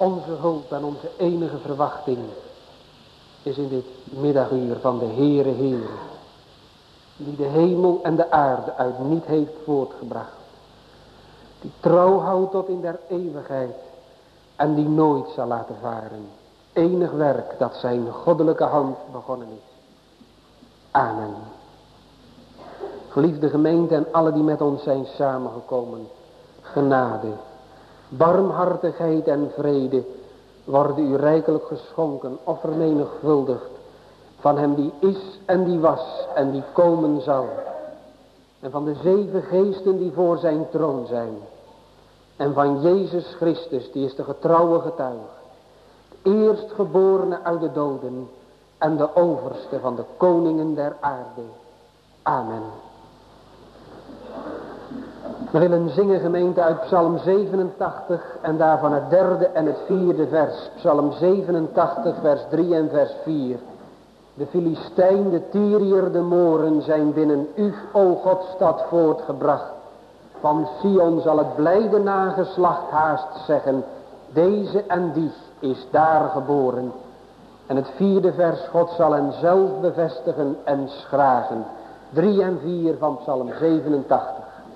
Onze hulp en onze enige verwachting is in dit middaguur van de Heere, die de hemel en de aarde uit niet heeft voortgebracht. Die trouw houdt tot in der eeuwigheid en die nooit zal laten varen. Enig werk dat zijn goddelijke hand begonnen is. Amen. Geliefde gemeente en alle die met ons zijn samengekomen. Genade, barmhartigheid en vrede worden u rijkelijk geschonken of vermenigvuldigd van hem die is en die was en die komen zal. En van de 7 geesten die voor zijn troon zijn. En van Jezus Christus, die is de getrouwe getuige. De eerstgeborene uit de doden en de overste van de koningen der aarde. Amen. We willen zingen gemeente uit Psalm 87 en daarvan het 3e en het 4e vers. Psalm 87 vers 3 en vers 4. De Filistijn, de Tyriër, de Mooren zijn binnen u, o Godstad, voortgebracht. Van Sion zal het blijde nageslacht haast zeggen, deze en die is daar geboren. En het 4e vers, God zal hen zelf bevestigen en schragen. 3 en 4 van Psalm 87.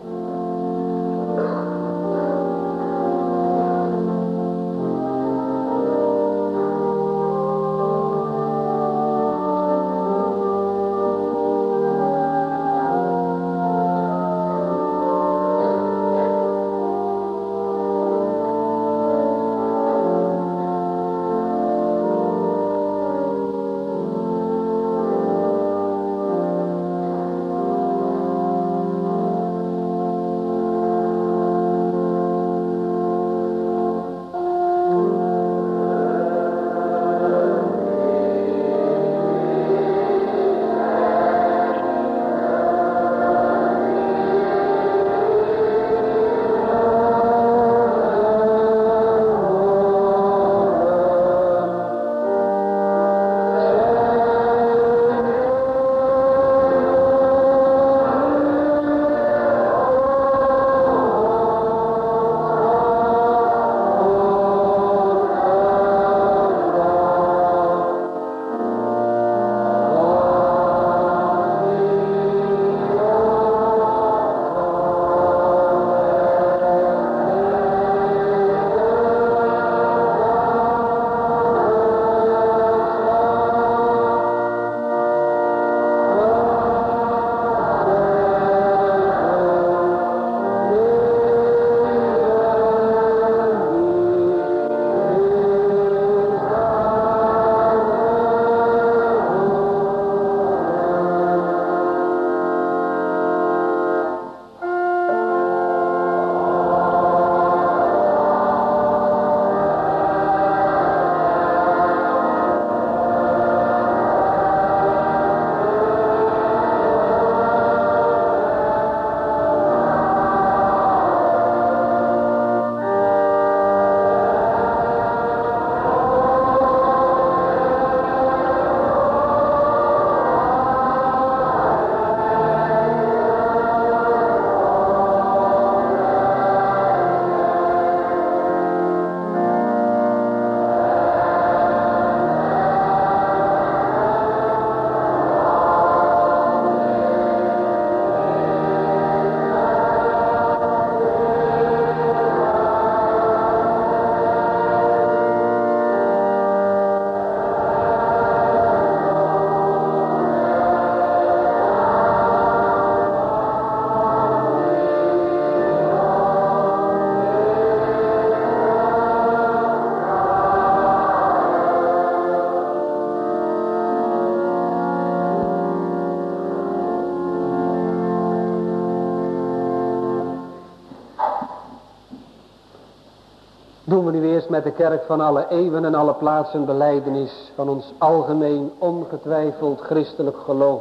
Doen we nu eerst met de kerk van alle eeuwen en alle plaatsen belijdenis van ons algemeen ongetwijfeld christelijk geloof.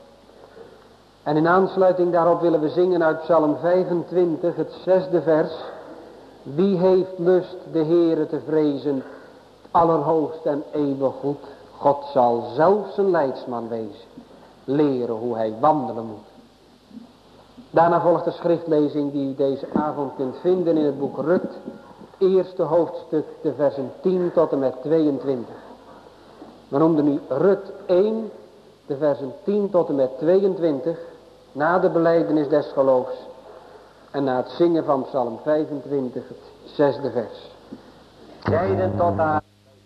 En in aansluiting daarop willen we zingen uit Psalm 25, het 6e vers. Wie heeft lust de Heere te vrezen, het allerhoogst en eeuwig goed. God zal zelf zijn leidsman wezen, leren hoe hij wandelen moet. Daarna volgt de schriftlezing die u deze avond kunt vinden in het boek Rut, eerste hoofdstuk, de versen 10 tot en met 22. We noemden nu Rut 1, de versen 10 tot en met 22, na de belijdenis des geloofs en na het zingen van Psalm 25, het 6e vers. Zeiden tot haar,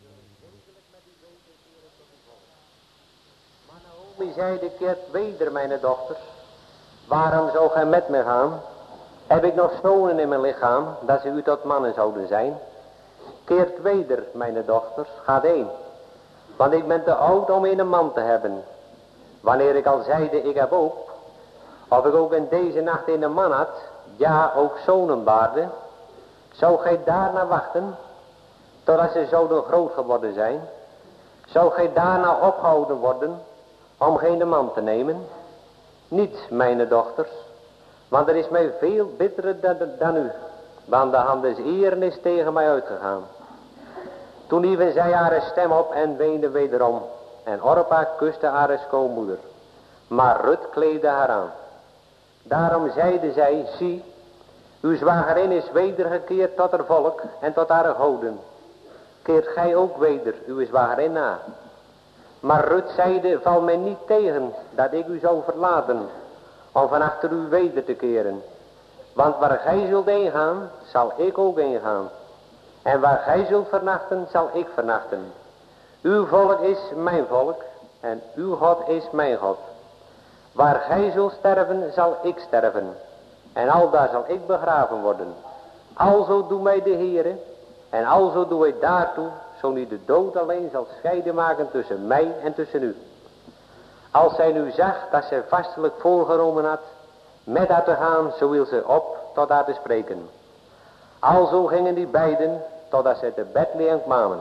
maar Naomi zeide, keert weder mijn dochters, waarom zou gij met me gaan? Heb ik nog zonen in mijn lichaam, dat ze u tot mannen zouden zijn? Keert weder mijn dochters, gaat heen, want ik ben te oud om een man te hebben. Wanneer ik al zeide, ik heb ook, of ik ook in deze nacht een man had, ja ook zonen baarde, zou gij daarna wachten, totdat ze zouden groot geworden zijn? Zou gij daarna opgehouden worden, om geen man te nemen? Niet, mijn dochters, want er is mij veel bitterer dan u, want de hand des Heeren is tegen mij uitgegaan. Toen hieven zij haar stem op en weende wederom, en Orpa kuste haar schoonmoeder, maar Rut kleedde haar aan. Daarom zeide zij, zie, uw zwagerin is wedergekeerd tot haar volk en tot haar goden. Keert gij ook weder uw zwagerin na? Maar Rut zeide, val mij niet tegen dat ik u zou verlaten, om van achter u weder te keren. Want waar gij zult heen gaan, zal ik ook heen gaan. En waar gij zult vernachten, zal ik vernachten. Uw volk is mijn volk, en uw God is mijn God. Waar gij zult sterven, zal ik sterven. En aldaar zal ik begraven worden. Alzo doe mij de Heere, en alzo doe hij daartoe, zo niet de dood alleen zal scheiden maken tussen mij en tussen u. Als zij nu zag dat zij vastelijk voorgenomen had met haar te gaan, zo wil ze op tot haar te spreken. Alzo gingen die beiden totdat zij te Bethlehem kwamen.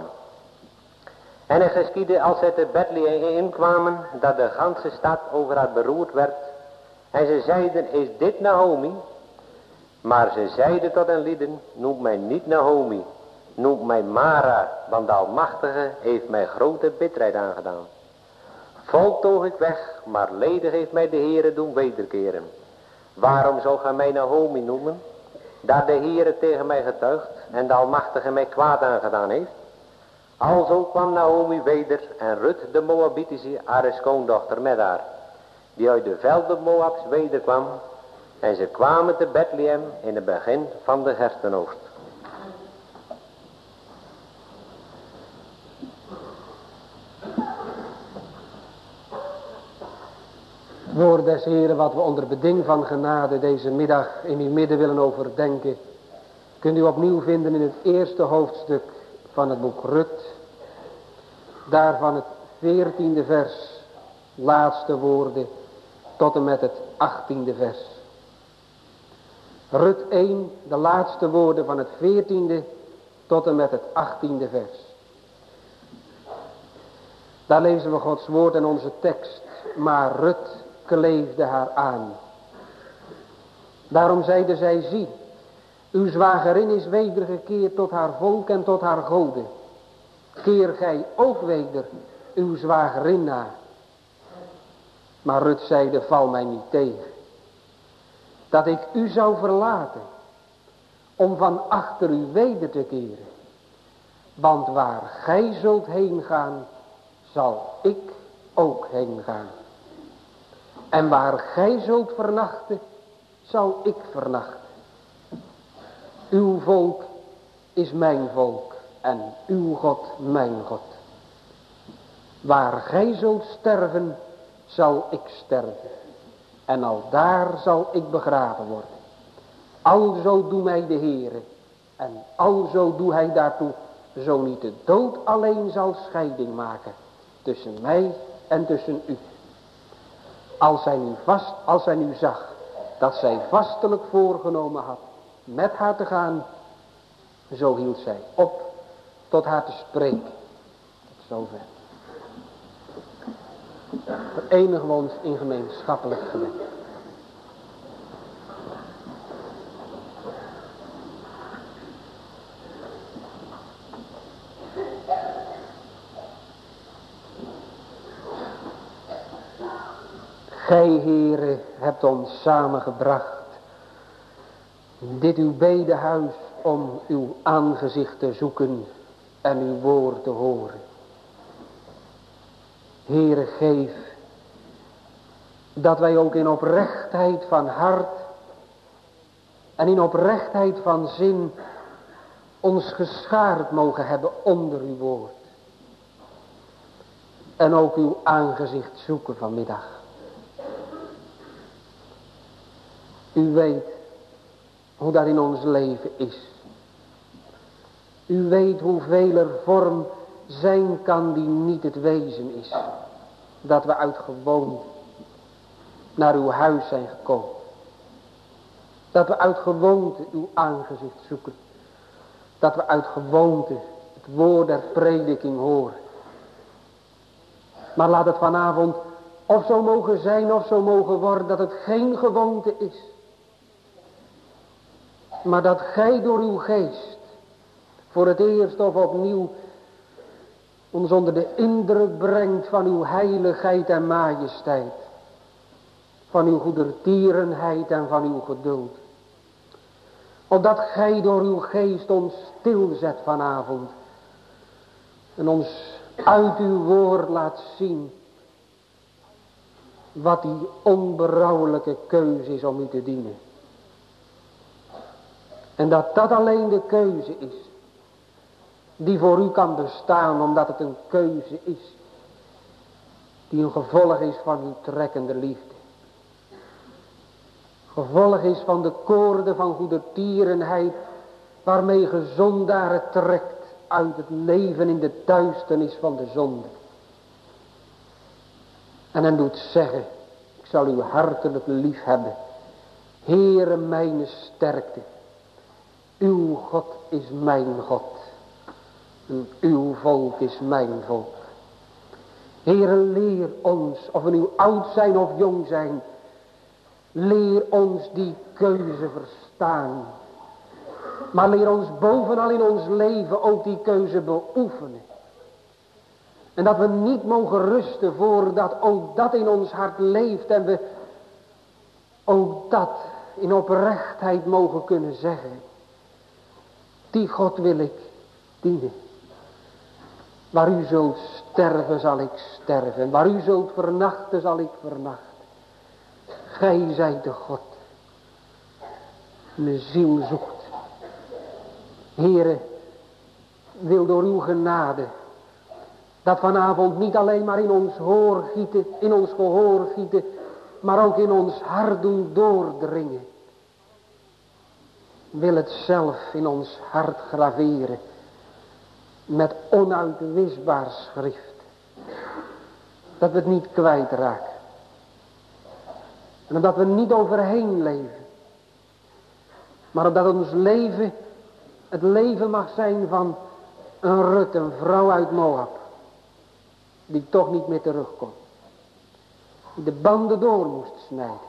En het geschiedde als zij te Bethlehem inkwamen, dat de ganse stad over haar beroerd werd. En ze zeiden, is dit Naomi? Maar ze zeiden tot hen lieden, noem mij niet Naomi, noem mij Mara, want de Almachtige heeft mij grote bitterheid aangedaan. Vol toog ik weg, maar ledig heeft mij de Heere doen wederkeren. Waarom zou gij mij Naomi noemen, dat de Heere tegen mij getuigt en de Almachtige mij kwaad aangedaan heeft? Alzo kwam Naomi weder en Rut de Moabitische, haar schoondochter, met haar, die uit de velden Moabs wederkwam, en ze kwamen te Bethlehem in het begin van de herfstoogst. Woord des Heeren, wat we onder beding van genade deze middag in uw midden willen overdenken, kunt u opnieuw vinden in het eerste hoofdstuk van het boek Rut. Daarvan het 14e vers, laatste woorden, tot en met het 18e vers. Rut 1, de laatste woorden van het 14e tot en met het 18e vers. Daar lezen we Gods woord en onze tekst. Maar Rut kleefde haar aan. Daarom zeide zij, zie, uw zwagerin is wedergekeerd tot haar volk en tot haar goden. Keer gij ook weder uw zwagerin na. Maar Rut zeide, val mij niet tegen, dat ik u zou verlaten, om van achter u weder te keren. Want waar gij zult heen gaan, zal ik ook heen gaan. En waar gij zult vernachten, zal ik vernachten. Uw volk is mijn volk en uw God mijn God. Waar gij zult sterven, zal ik sterven. En aldaar zal ik begraven worden. Alzo doe mij de Heere. En alzo doe hij daartoe, zo niet de dood alleen zal scheiding maken tussen mij en tussen u. Als zij nu zag dat zij vastelijk voorgenomen had met haar te gaan, zo hield zij op tot haar te spreken. Tot zover. Verenigen we ons in gemeenschappelijk gebed. Gij, Heere, hebt ons samengebracht, dit uw bedehuis om uw aangezicht te zoeken en uw woord te horen. Heere, geef dat wij ook in oprechtheid van hart en in oprechtheid van zin ons geschaard mogen hebben onder uw woord. En ook uw aangezicht zoeken vanmiddag. U weet hoe dat in ons leven is. U weet hoeveel er vorm zijn kan die niet het wezen is. Dat we uit gewoonte naar uw huis zijn gekomen. Dat we uit gewoonte uw aangezicht zoeken. Dat we uit gewoonte het woord der prediking horen. Maar laat het vanavond of zo mogen zijn of zo mogen worden dat het geen gewoonte is. Maar dat gij door uw geest voor het eerst of opnieuw ons onder de indruk brengt van uw heiligheid en majesteit. Van uw goedertierenheid en van uw geduld. Opdat gij door uw geest ons stilzet vanavond. En ons uit uw woord laat zien. Wat die onberouwelijke keuze is om u te dienen. En dat dat alleen de keuze is. Die voor u kan bestaan omdat het een keuze is. Die een gevolg is van uw trekkende liefde. Gevolg is van de koorden van goedertierenheid. Waarmee ge zondaren trekt uit het leven in de duisternis van de zonde. En hen doet zeggen. Ik zal u hartelijk lief hebben. Heere mijn sterkte. Uw God is mijn God. En uw volk is mijn volk. Heere, leer ons, of we nu oud zijn of jong zijn. Leer ons die keuze verstaan. Maar leer ons bovenal in ons leven ook die keuze beoefenen. En dat we niet mogen rusten voordat ook dat in ons hart leeft. En we ook dat in oprechtheid mogen kunnen zeggen. Die God wil ik dienen. Waar u zult sterven zal ik sterven. En waar u zult vernachten zal ik vernachten. Gij zijt de God. Mijn ziel zoekt. Heere, wil door uw genade. Dat vanavond niet alleen maar in ons gehoor gieten. Maar ook in ons hart doen doordringen. Wil het zelf in ons hart graveren. Met onuitwisbaar schrift. Dat we het niet kwijtraken. En dat we niet overheen leven. Maar dat ons leven het leven mag zijn van een Rut, een vrouw uit Moab. Die toch niet meer terugkomt. Die de banden door moest snijden.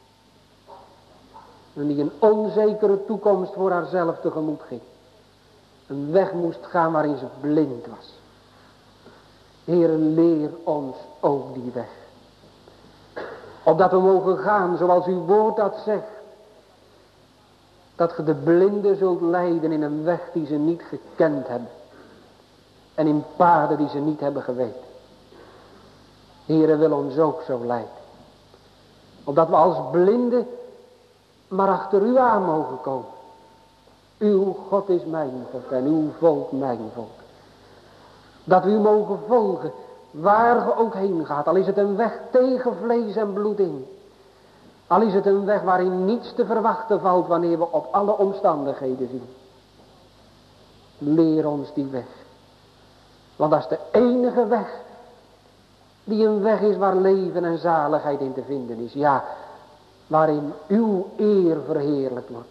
En die een onzekere toekomst voor haarzelf tegemoet ging. Een weg moest gaan waarin ze blind was. Heere, leer ons ook die weg. Opdat we mogen gaan zoals uw woord dat zegt. Dat ge de blinden zult leiden in een weg die ze niet gekend hebben. En in paden die ze niet hebben geweten. Heere, wil ons ook zo leiden. Opdat we als blinden maar achter u aan mogen komen. Uw God is mijn God en uw volk mijn volk. Dat we u mogen volgen waar ge ook heen gaat. Al is het een weg tegen vlees en bloed in. Al is het een weg waarin niets te verwachten valt wanneer we op alle omstandigheden zien. Leer ons die weg. Want dat is de enige weg die een weg is waar leven en zaligheid in te vinden is. Ja, waarin uw eer verheerlijkt wordt.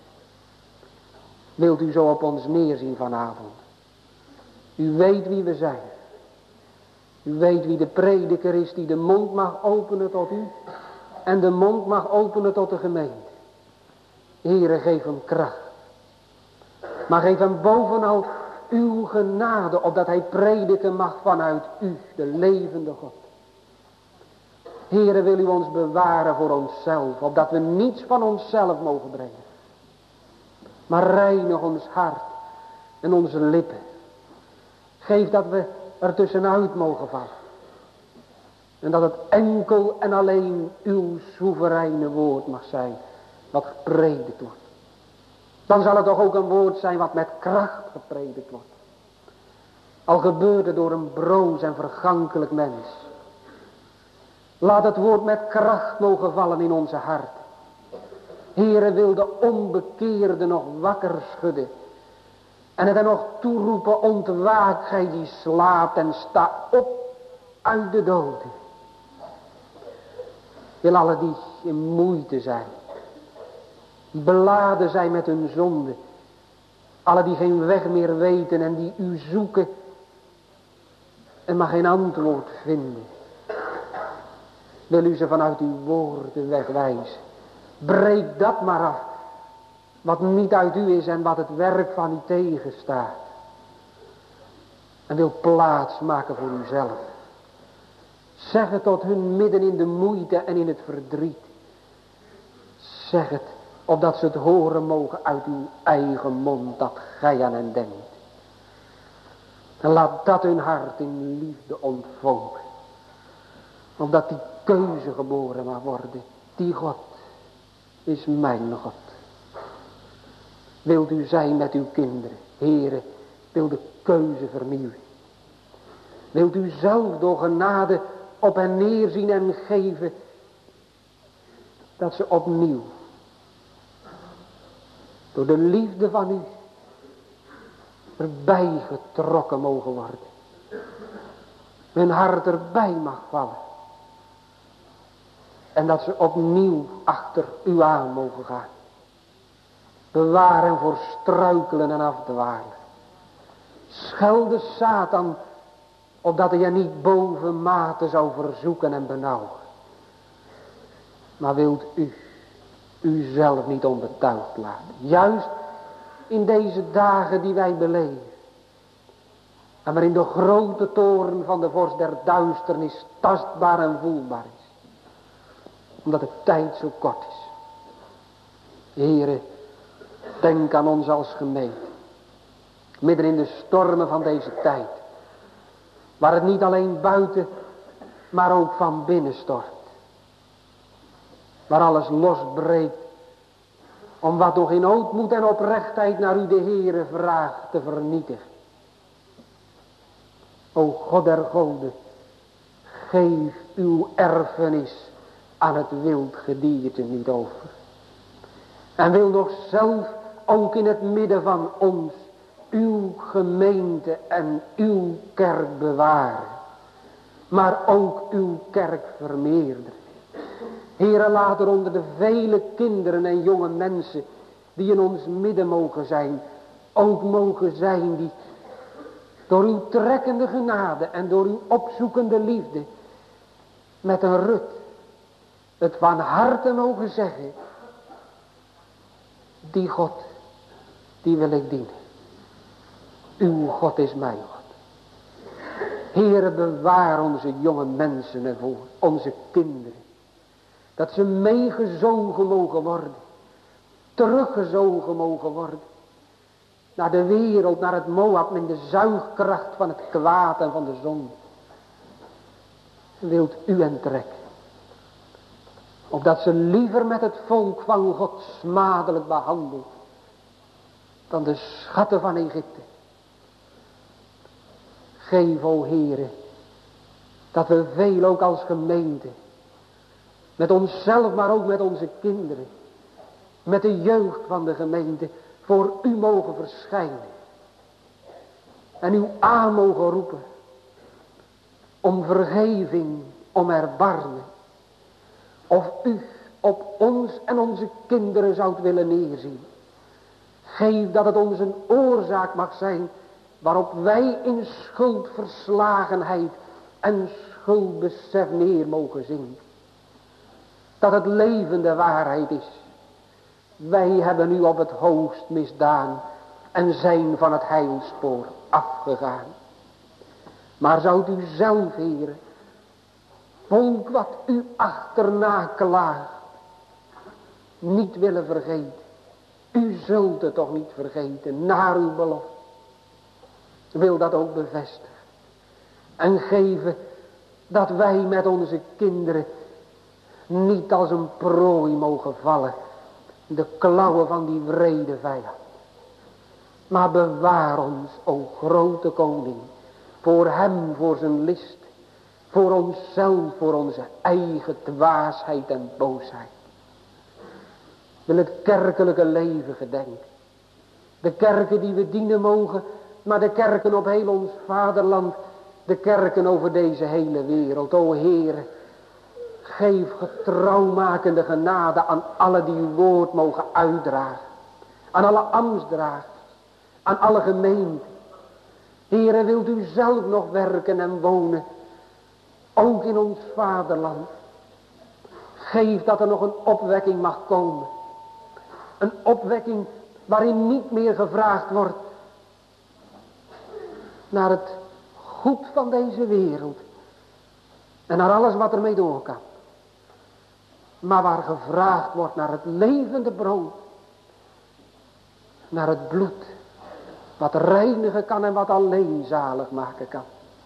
Wilt u zo op ons neerzien vanavond. U weet wie we zijn. U weet wie de prediker is die de mond mag openen tot u. En de mond mag openen tot de gemeente. Heere, geef hem kracht. Maar geef hem bovenal uw genade. Opdat hij prediken mag vanuit u, de levende God. Heere, wil u ons bewaren voor onszelf. Opdat we niets van onszelf mogen brengen. Maar reinig ons hart en onze lippen. Geef dat we er tussenuit mogen vallen. En dat het enkel en alleen uw soevereine woord mag zijn. Wat gepredikt wordt. Dan zal het toch ook een woord zijn wat met kracht gepredikt wordt. Al gebeurt het door een broos en vergankelijk mens. Laat het woord met kracht mogen vallen in onze harten. Heere, wil de onbekeerde nog wakker schudden. En het er nog toeroepen, ontwaak gij die slaapt en sta op uit de doden. Wil alle die in moeite zijn. Die beladen zijn met hun zonde. Alle die geen weg meer weten en die u zoeken. En maar geen antwoord vinden. Wil u ze vanuit uw woorden wegwijzen. Breek dat maar af. Wat niet uit u is en wat het werk van u tegenstaat. En wil plaats maken voor uzelf. Zeg het tot hun midden in de moeite en in het verdriet. Zeg het, opdat ze het horen mogen uit uw eigen mond dat gij aan hen denkt. En laat dat hun hart in liefde ontvonken. Opdat die keuze geboren mag worden. Die God is mijn God. Wilt u zijn met uw kinderen. Heere, wil de keuze vernieuwen. Wilt u zelf door genade op hen neerzien en geven. Dat ze opnieuw. Door de liefde van u. Erbij getrokken mogen worden. Hun hart erbij mag vallen. En dat ze opnieuw achter u aan mogen gaan. Bewaar hen voor struikelen en afdwalen. Schel de Satan, opdat hij je niet boven mate zou verzoeken en benauwen. Maar wilt u uzelf niet onbetuigd laten. Juist in deze dagen die wij beleven. En waarin de grote toren van de vorst der duisternis tastbaar en voelbaar is. Omdat de tijd zo kort is. Heere, denk aan ons als gemeente. Midden in de stormen van deze tijd. Waar het niet alleen buiten, maar ook van binnen stort. Waar alles losbreekt. Om wat nog in ootmoed en oprechtheid naar u de Heere vraagt te vernietigen. O God der goden, geef uw erfenis aan het wild gedierte niet over. En wil nog zelf ook in het midden van ons uw gemeente en uw kerk bewaren. Maar ook uw kerk vermeerderen. Heere, laat er onder de vele kinderen en jonge mensen die in ons midden mogen zijn, ook mogen zijn die door uw trekkende genade en door uw opzoekende liefde met een rut het van harte mogen zeggen, die God, die wil ik dienen. Uw God is mijn God. Heere, bewaar onze jonge mensen ervoor, onze kinderen. Dat ze meegezogen mogen worden. Teruggezogen mogen worden. Naar de wereld, naar het Moab, met de zuigkracht van het kwaad en van de zonde. Wilt u hen trekken. Opdat ze liever met het volk van God smadelijk behandeld. Dan de schatten van Egypte. Geef, o Heere, dat we veel ook als gemeente. Met onszelf, maar ook met onze kinderen. Met de jeugd van de gemeente. Voor u mogen verschijnen. En u aan mogen roepen. Om vergeving, om erbarmen. Of u op ons en onze kinderen zoudt willen neerzien. Geef dat het ons een oorzaak mag zijn. Waarop wij in schuldverslagenheid en schuldbesef neer mogen zinken. Dat het leven de waarheid is. Wij hebben u op het hoogst misdaan en zijn van het heilspoor afgegaan. Maar zoudt u zelf, Heere, volk wat u achterna klaagt, niet willen vergeten. U zult het toch niet vergeten, naar uw belofte. Wil dat ook bevestigen. En geven dat wij met onze kinderen niet als een prooi mogen vallen. De klauwen van die wrede vijand. Maar bewaar ons, o grote koning. Voor hem, voor zijn list. Voor onszelf, voor onze eigen dwaasheid en boosheid. Wil het kerkelijke leven gedenken. De kerken die we dienen mogen. Maar de kerken op heel ons vaderland. De kerken over deze hele wereld. O Heer, geef getrouwmakende genade aan alle die uw woord mogen uitdragen. Aan alle ambtsdragers. Aan alle gemeenten. Heere, wilt u zelf nog werken en wonen. Ook in ons vaderland. Geef dat er nog een opwekking mag komen. Een opwekking waarin niet meer gevraagd wordt naar het goed van deze wereld. En naar alles wat ermee door kan. Maar waar gevraagd wordt naar het levende brood. Naar het bloed. Wat reinigen kan en wat alleen zalig maken kan.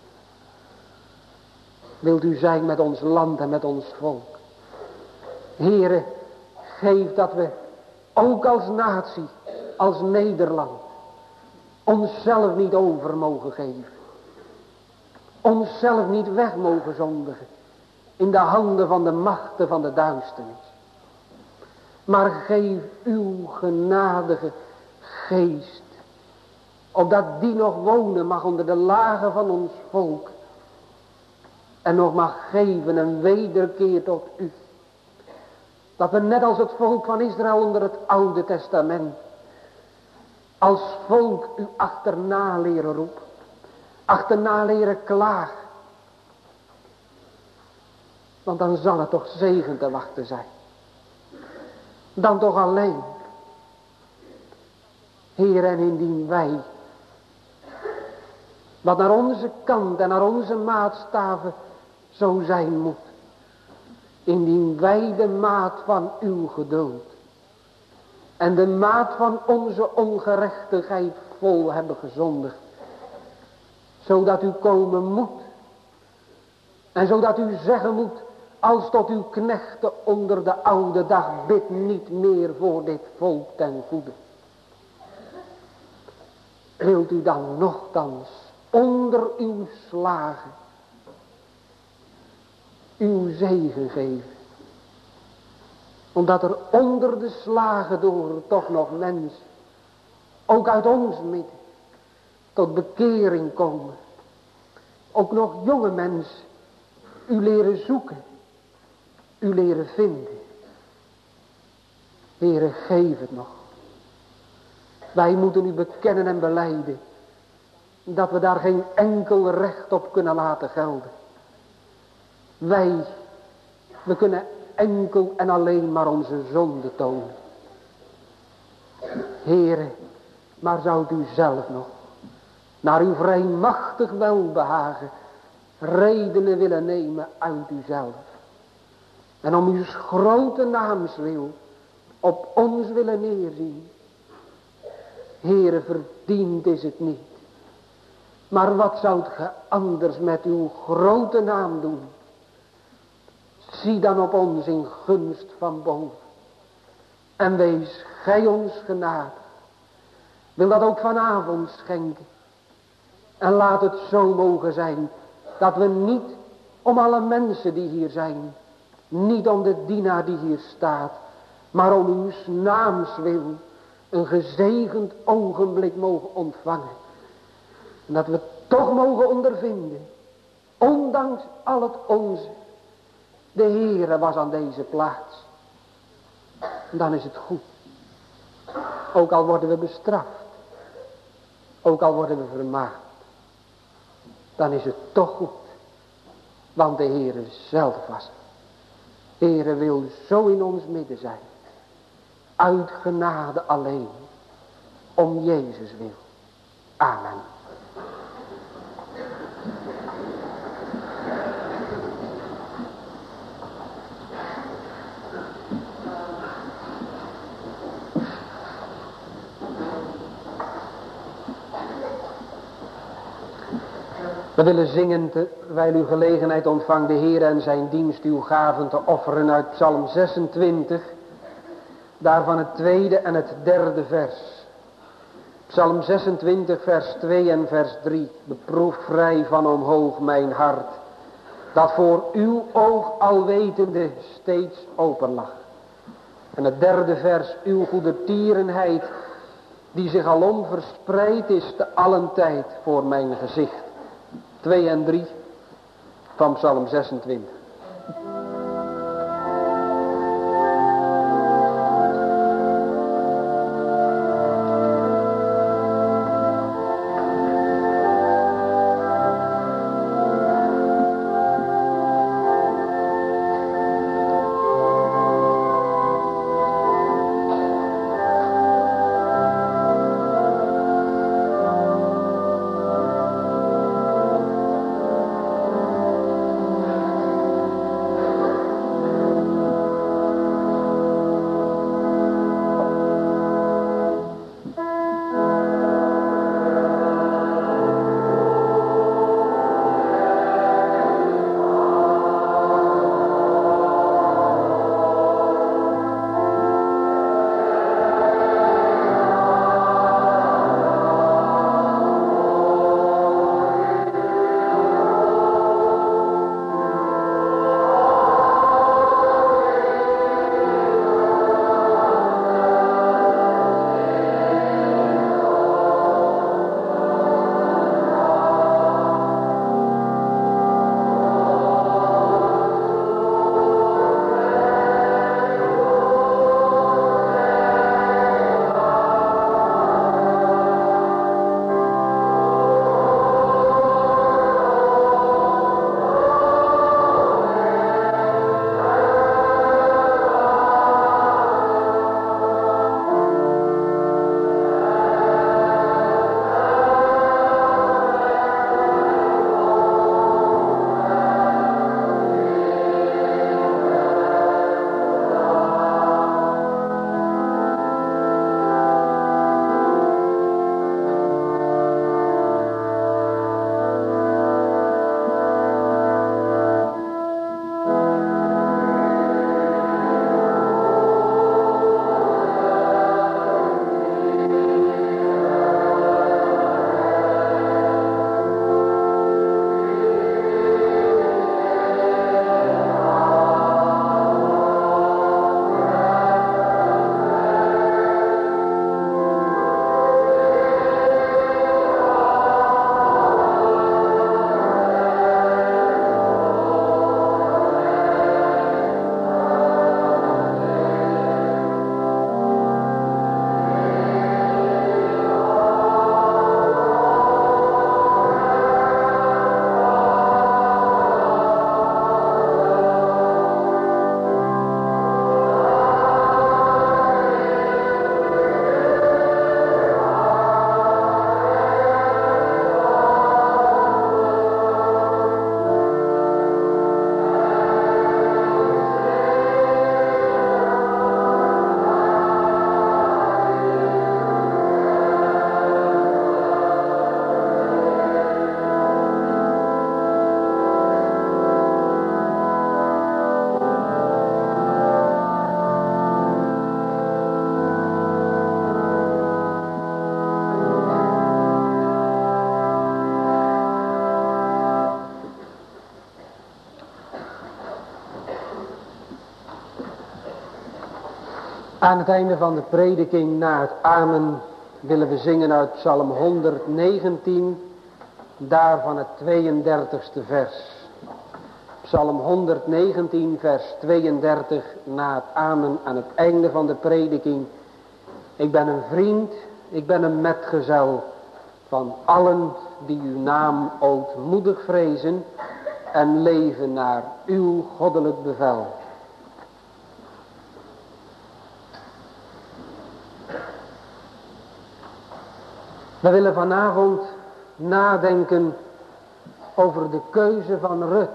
Wilt u zijn met ons land en met ons volk. Heere, geef dat we ook als natie, als Nederland, onszelf niet over mogen geven. Onszelf niet weg mogen zondigen in de handen van de machten van de duisternis. Maar geef uw genadige geest, opdat die nog wonen mag onder de lagen van ons volk. En nog mag geven een wederkeer tot u. Dat we net als het volk van Israël onder het Oude Testament. Als volk u achterna leren roepen. Achterna leren klagen. Want dan zal het toch zegen te wachten zijn. Dan toch alleen. Heer, en indien wij. Wat naar onze kant en naar onze maatstaven zo zijn moet. Indien wij de maat van uw geduld en de maat van onze ongerechtigheid vol hebben gezondigd. Zodat u komen moet. En zodat u zeggen moet, als tot uw knechten onder de oude dag, bid niet meer voor dit volk ten goede. Wilt u dan nochtans onder uw slagen uw zegen geven. Omdat er onder de slagen door toch nog mensen, ook uit ons midden, tot bekering komen. Ook nog jonge mensen, u leren zoeken, u leren vinden. Heere, geef het nog. Wij moeten u bekennen en belijden, dat we daar geen enkel recht op kunnen laten gelden. We kunnen enkel en alleen maar onze zonde tonen. Heere, maar zou u zelf nog, naar uw vrijmachtig welbehagen, redenen willen nemen uit uzelf. En om uw grote naamswil op ons willen neerzien. Heere, verdiend is het niet. Maar wat zoudt ge anders met uw grote naam doen? Zie dan op ons in gunst van boven. En wees gij ons genadig. Wil dat ook vanavond schenken. En laat het zo mogen zijn. Dat we niet om alle mensen die hier zijn. Niet om de dienaar die hier staat. Maar om uw naams wil. Een gezegend ogenblik mogen ontvangen. En dat we toch mogen ondervinden. Ondanks al het onze. De Heere was aan deze plaats. En dan is het goed. Ook al worden we bestraft. Ook al worden we vermaakt. Dan is het toch goed. Want de Heere zelf was het. De Heere wil zo in ons midden zijn. Uit genade alleen. Om Jezus wil. Amen. We willen zingen terwijl u gelegenheid ontvangt de Heer en zijn dienst uw gaven te offeren uit Psalm 26. Daarvan het tweede en het derde vers. Psalm 26 vers 2 en vers 3. Beproef vrij van omhoog mijn hart, dat voor uw oog alwetende steeds open lag. En het derde vers, uw goedertierenheid, die zich alom verspreid is te allen tijd voor mijn gezicht. 2 en 3 van Psalm 26. Aan het einde van de prediking na het amen willen we zingen uit Psalm 119, daarvan het 32e vers. Psalm 119 vers 32 na het amen aan het einde van de prediking. Ik ben een vriend, ik ben een metgezel van allen die uw naam ootmoedig vrezen en leven naar uw goddelijk bevel. We willen vanavond nadenken over de keuze van Rut.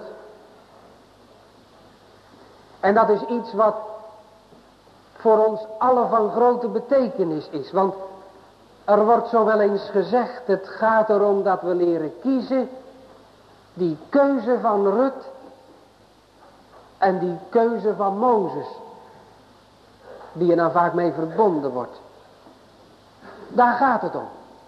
En dat is iets wat voor ons allen van grote betekenis is. Want er wordt zo wel eens gezegd, het gaat erom dat we leren kiezen Die keuze van Rut en die keuze van Mozes, die er dan vaak mee verbonden wordt. Daar gaat het om.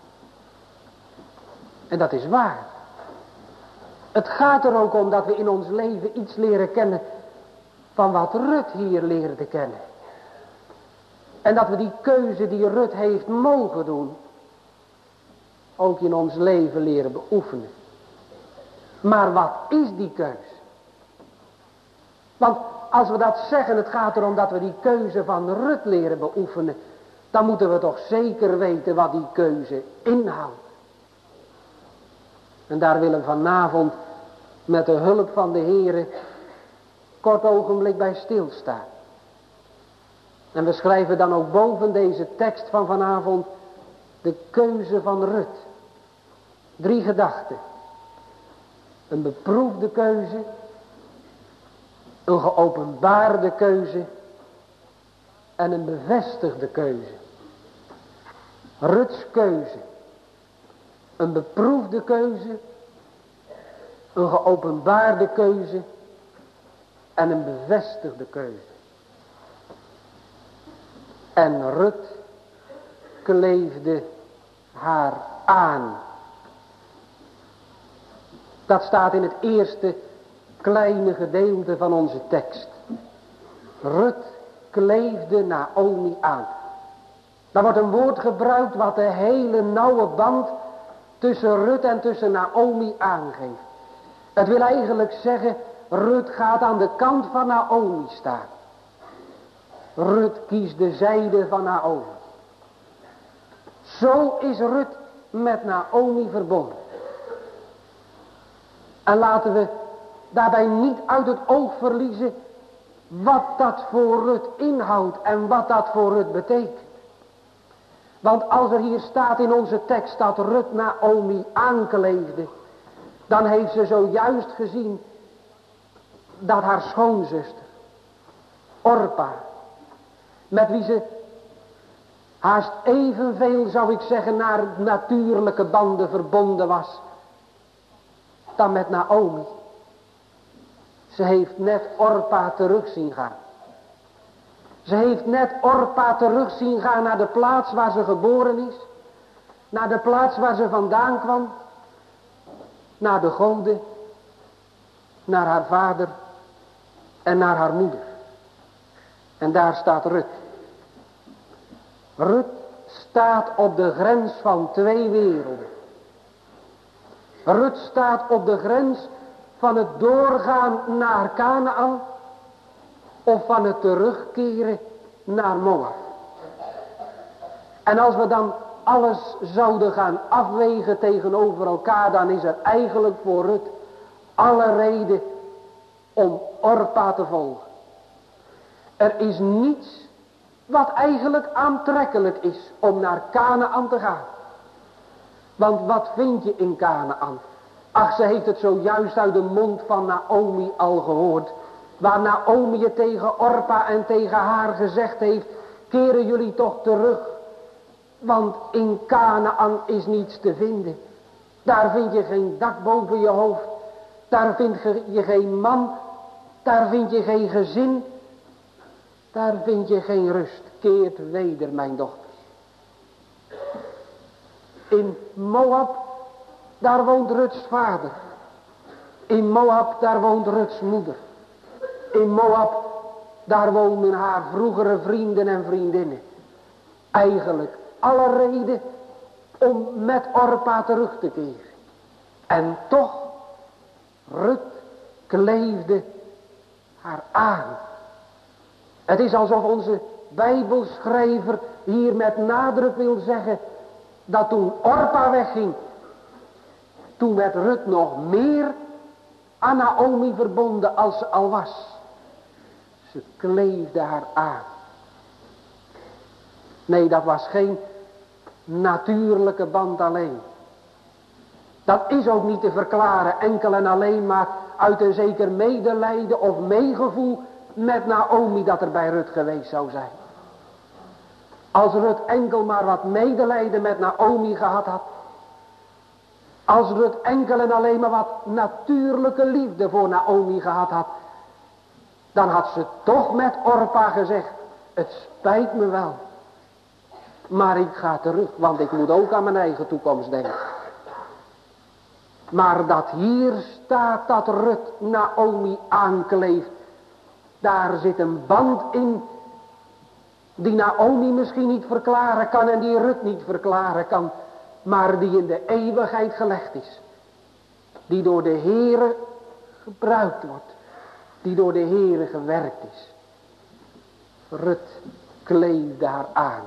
En dat is waar. Het gaat er ook om dat we in ons leven iets leren kennen van wat Rut hier leerde kennen. En dat we die keuze die Rut heeft mogen doen, ook in ons leven leren beoefenen. Maar wat is die keus? Want als we dat zeggen, het gaat erom dat we die keuze van Rut leren beoefenen, dan moeten we toch zeker weten wat die keuze inhoudt. En daar willen we vanavond met de hulp van de Heere kort ogenblik bij stilstaan. En we schrijven dan ook boven deze tekst van vanavond de keuze van Rut. 3 gedachten. Een beproefde keuze, een geopenbaarde keuze en een bevestigde keuze. Ruts keuze, een beproefde keuze, een geopenbaarde keuze en een bevestigde keuze. En Rut kleefde haar aan. Dat staat in het eerste kleine gedeelte van onze tekst. Rut kleefde Naomi aan. Daar wordt een woord gebruikt wat de hele nauwe band tussen Rut en tussen Naomi aangeeft. Het wil eigenlijk zeggen, Rut gaat aan de kant van Naomi staan. Rut kiest de zijde van Naomi. Zo is Rut met Naomi verbonden. En laten we daarbij niet uit het oog verliezen wat dat voor Rut inhoudt en wat dat voor Rut betekent. Want als er hier staat in onze tekst dat Rut Naomi aankleefde, dan heeft ze zojuist gezien dat haar schoonzuster, Orpa, met wie ze haast evenveel, zou ik zeggen, naar natuurlijke banden verbonden was, dan met Naomi. Ze heeft net Orpa terug zien gaan. Ze heeft net Orpa terug zien gaan naar de plaats waar ze geboren is. Naar de plaats waar ze vandaan kwam. Naar de goden. Naar haar vader. En naar haar moeder. En daar staat Rut. Rut staat op de grens van 2 werelden. Rut staat op de grens van het doorgaan naar Kanaan of van het terugkeren naar Moab. En als we dan alles zouden gaan afwegen tegenover elkaar, dan is er eigenlijk voor Rut alle reden om Orpa te volgen. Er is niets wat eigenlijk aantrekkelijk is om naar Kanaan te gaan. Want wat vind je in Kanaan? Ach, ze heeft het zojuist uit de mond van Naomi al gehoord. Waar Naomi het tegen Orpa en tegen haar gezegd heeft, keren jullie toch terug. Want in Kanaan is niets te vinden. Daar vind je geen dak boven je hoofd. Daar vind je geen man. Daar vind je geen gezin. Daar vind je geen rust. Keert weder, mijn dochters. In Moab, daar woont Ruts vader. In Moab, daar woont Ruts moeder. In Moab, daar wonen haar vroegere vrienden en vriendinnen. Eigenlijk alle reden om met Orpa terug te keren. En toch, Rut kleefde haar aan. Het is alsof onze Bijbelschrijver hier met nadruk wil zeggen dat toen Orpa wegging, toen werd Rut nog meer aan Naomi verbonden als ze al was. Ze kleefde haar aan. Nee, dat was geen natuurlijke band alleen. Dat is ook niet te verklaren enkel en alleen maar uit een zeker medelijden of meegevoel met Naomi dat er bij Rut geweest zou zijn. Als Rut enkel maar wat medelijden met Naomi gehad had, Als Rut enkel en alleen maar wat natuurlijke liefde voor Naomi gehad had, dan had ze toch met Orpa gezegd, het spijt me wel, maar ik ga terug, want ik moet ook aan mijn eigen toekomst denken. Maar dat hier staat dat Rut Naomi aankleeft, daar zit een band in die Naomi misschien niet verklaren kan en die Rut niet verklaren kan, maar die in de eeuwigheid gelegd is. Die door de Heere gebruikt wordt, die door de Heere gewerkt is. Rut kleefde haar aan.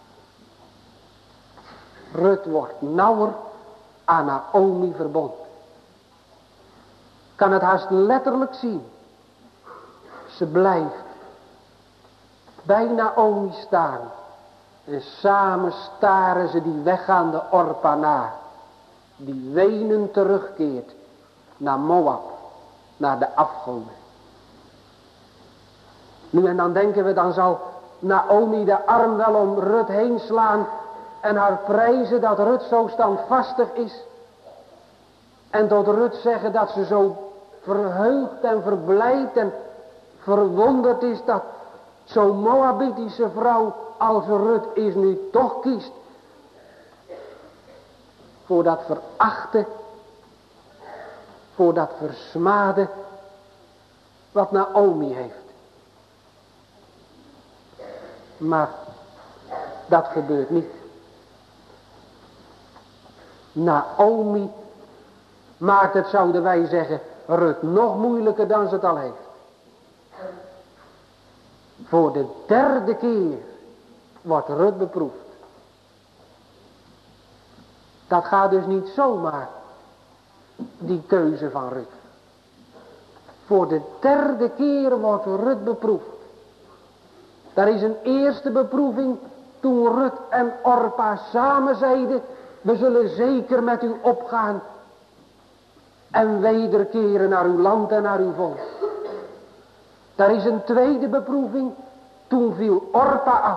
Rut wordt nauwer aan Naomi verbonden. Kan het haast letterlijk zien. Ze blijft bij Naomi staan. En samen staren ze die weggaande Orpa na. Die wenend terugkeert naar Moab. Naar de afgoden. Nu en dan denken we, dan zal Naomi de arm wel om Rut heen slaan. En haar prijzen dat Rut zo standvastig is. En tot Rut zeggen dat ze zo verheugd en verblijd en verwonderd is dat zo'n Moabitische vrouw als Rut is nu toch kiest. Voor dat verachte, voor dat versmade wat Naomi heeft. Maar dat gebeurt niet. Naomi maakt het, zouden wij zeggen, Rut nog moeilijker dan ze het al heeft. Voor de derde keer wordt Rut beproefd. Dat gaat dus niet zomaar, die keuze van Rut. Voor de derde keer wordt Rut beproefd. Daar is een eerste beproeving toen Rut en Orpa samen zeiden, we zullen zeker met u opgaan en wederkeren naar uw land en naar uw volk. Daar is een tweede beproeving, toen viel Orpa af.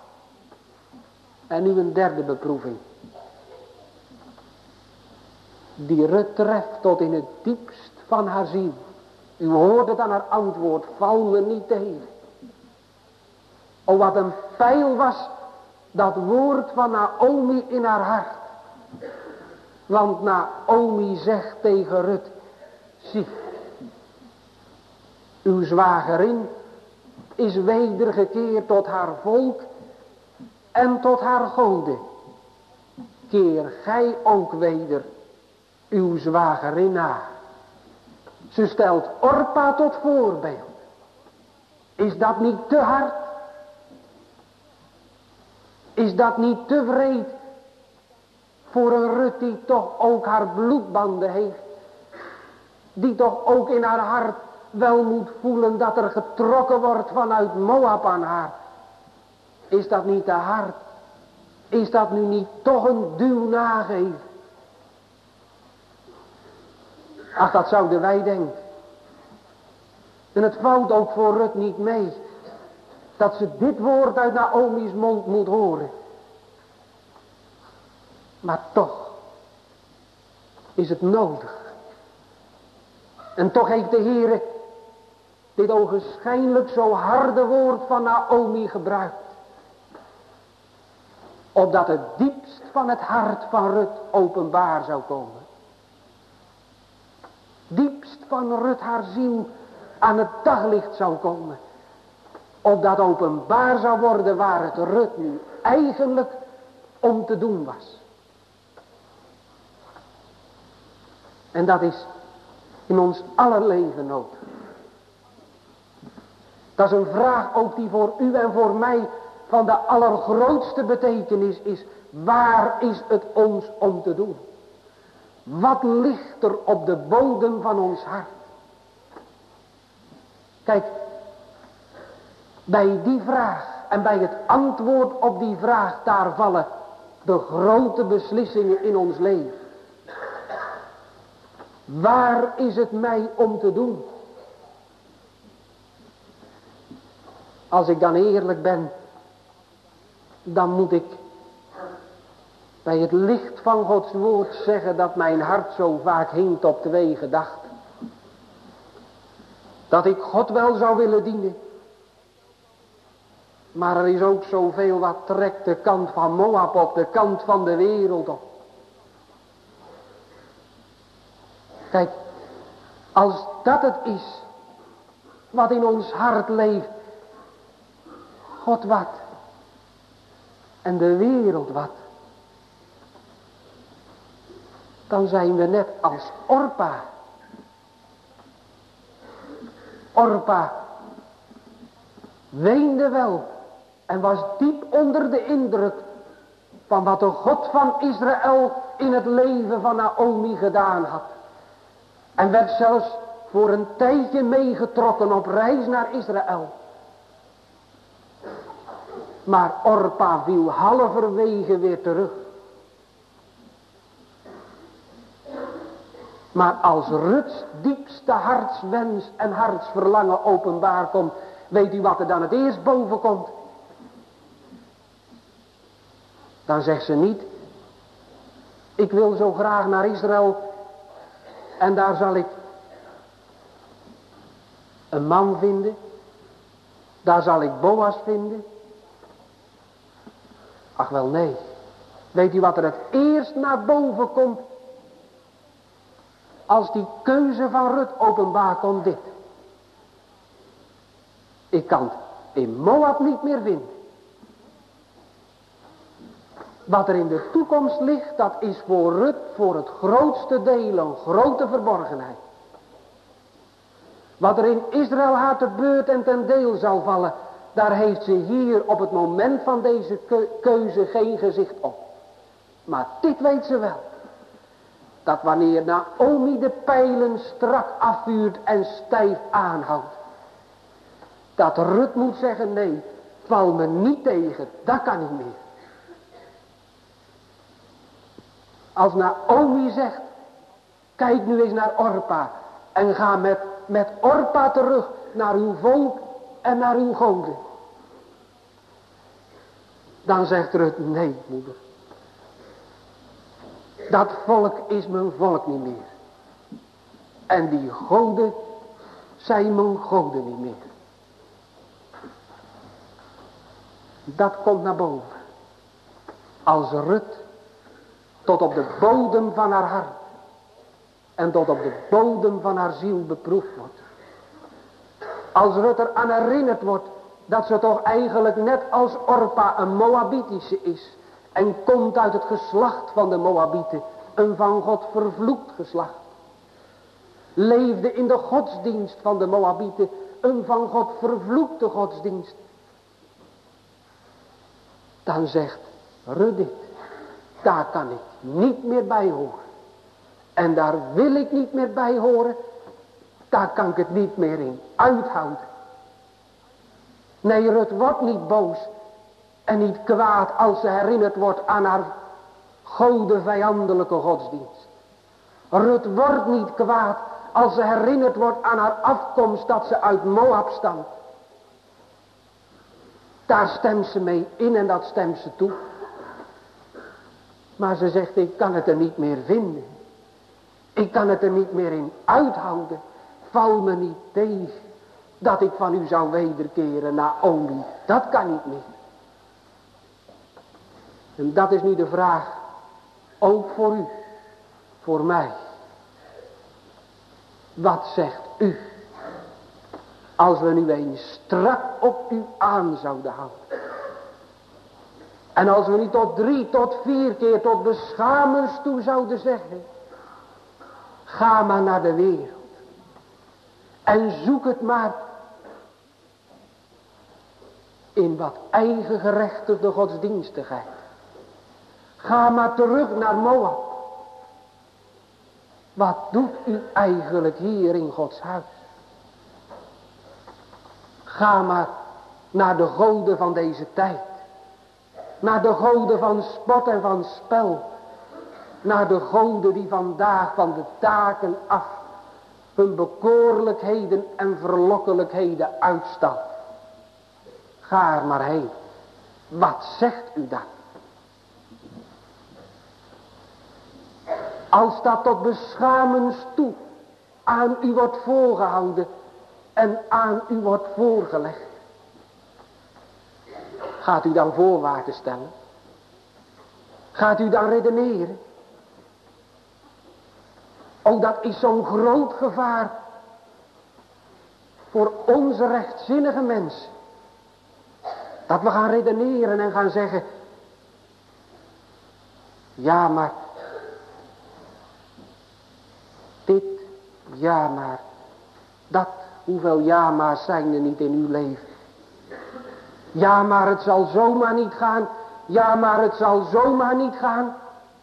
En nu een derde beproeving. Die Rut treft tot in het diepst van haar ziel. U hoort het aan haar antwoord, val me niet tegen. O, wat een pijl was dat woord van Naomi in haar hart. Want Naomi zegt tegen Rut, zie, uw zwagerin is wedergekeerd tot haar volk en tot haar goden. Keer gij ook weder uw zwagerin na. Ze stelt Orpa tot voorbeeld. Is dat niet te hard? Is dat niet te wreed voor een Rut die toch ook haar bloedbanden heeft? Die toch ook in haar hart wel moet voelen dat er getrokken wordt vanuit Moab aan haar. Is dat niet te hard? Is dat nu niet toch een duw nageven? Ach, dat zouden wij denken. En het valt ook voor Rut niet mee dat ze dit woord uit Naomi's mond moet horen. Maar toch is het nodig. En toch heeft de Heere dit ogenschijnlijk zo harde woord van Naomi gebruikt. Opdat het diepst van het hart van Rut openbaar zou komen. Diepst van Rut haar ziel aan het daglicht zou komen. Opdat openbaar zou worden waar het Rut nu eigenlijk om te doen was. En dat is in ons aller leven nodig. Dat is een vraag ook die voor u en voor mij van de allergrootste betekenis is. Waar is het ons om te doen? Wat ligt er op de bodem van ons hart? Kijk, bij die vraag en bij het antwoord op die vraag, daar vallen de grote beslissingen in ons leven. Waar is het mij om te doen? Als ik dan eerlijk ben, dan moet ik bij het licht van Gods woord zeggen dat mijn hart zo vaak hinkt op twee gedachten. Dat ik God wel zou willen dienen. Maar er is ook zoveel wat trekt de kant van Moab op, de kant van de wereld op. Kijk, als dat het is wat in ons hart leeft, God wat en de wereld wat, dan zijn we net als Orpa. Orpa weende wel en was diep onder de indruk van wat de God van Israël in het leven van Naomi gedaan had. En werd zelfs voor een tijdje meegetrokken op reis naar Israël. Maar Orpa viel halverwege weer terug. Maar als Ruts diepste hartswens en hartsverlangen openbaar komt, weet u wat er dan het eerst boven komt? Dan zegt ze niet, ik wil zo graag naar Israël en daar zal ik een man vinden. Daar zal ik Boas vinden. Ach wel nee. Weet u wat er het eerst naar boven komt? Als die keuze van Rut openbaar komt, dit. Ik kan het in Moab niet meer vinden. Wat er in de toekomst ligt, dat is voor Rut voor het grootste deel een grote verborgenheid. Wat er in Israël haar te beurt en ten deel zal vallen, daar heeft ze hier op het moment van deze keuze geen gezicht op. Maar dit weet ze wel. Dat wanneer Naomi de pijlen strak afvuurt en stijf aanhoudt, dat Rut moet zeggen, nee, val me niet tegen, dat kan niet meer. Als Naomi zegt, kijk nu eens naar Orpa en ga met Orpa terug naar uw volk en naar uw goden. Dan zegt Rut, nee moeder. Dat volk is mijn volk niet meer. En die goden zijn mijn goden niet meer. Dat komt naar boven. Als Rut tot op de bodem van haar hart en tot op de bodem van haar ziel beproefd wordt. Als Rut er aan herinnerd wordt dat ze toch eigenlijk net als Orpa een Moabitische is. En komt uit het geslacht van de Moabieten. Een van God vervloekt geslacht. Leefde in de godsdienst van de Moabieten. Een van God vervloekte godsdienst. Dan zegt Rut dit. Daar kan ik niet meer bij horen. En daar wil ik niet meer bij horen. Daar kan ik het niet meer in uithouden. Nee, Rut wordt niet boos. En niet kwaad als ze herinnerd wordt aan haar godenvijandelijke godsdienst. Rut wordt niet kwaad als ze herinnerd wordt aan haar afkomst dat ze uit Moab stamt. Daar stemt ze mee in en dat stemt ze toe. Maar ze zegt, ik kan het er niet meer vinden. Ik kan het er niet meer in uithouden. Val me niet tegen dat ik van u zou wederkeren, Naomi. Dat kan niet meer. En dat is nu de vraag, ook voor u, voor mij. Wat zegt u, als we nu eens strak op u aan zouden houden? En als we nu tot 3, tot 4 keer tot beschamens toe zouden zeggen, ga maar naar de wereld. En zoek het maar in wat eigen gerechtigde godsdienstigheid. Ga maar terug naar Moab. Wat doet u eigenlijk hier in Gods huis? Ga maar naar de goden van deze tijd. Naar de goden van spot en van spel. Naar de goden die vandaag van de taken af hun bekoorlijkheden en verlokkelijkheden uitstaan. Ga er maar heen. Wat zegt u dan? als dat tot beschamens toe aan u wordt voorgehouden en aan u wordt voorgelegd, gaat u dan voorwaarten stellen? Gaat u dan redeneren? Oh, dat is zo'n groot gevaar voor onze rechtzinnige mensen. Dat we gaan redeneren en gaan zeggen, ja maar, dit, ja maar, dat, hoeveel ja maar zijn er niet in uw leven? Ja maar het zal zomaar niet gaan, ja maar het zal zomaar niet gaan.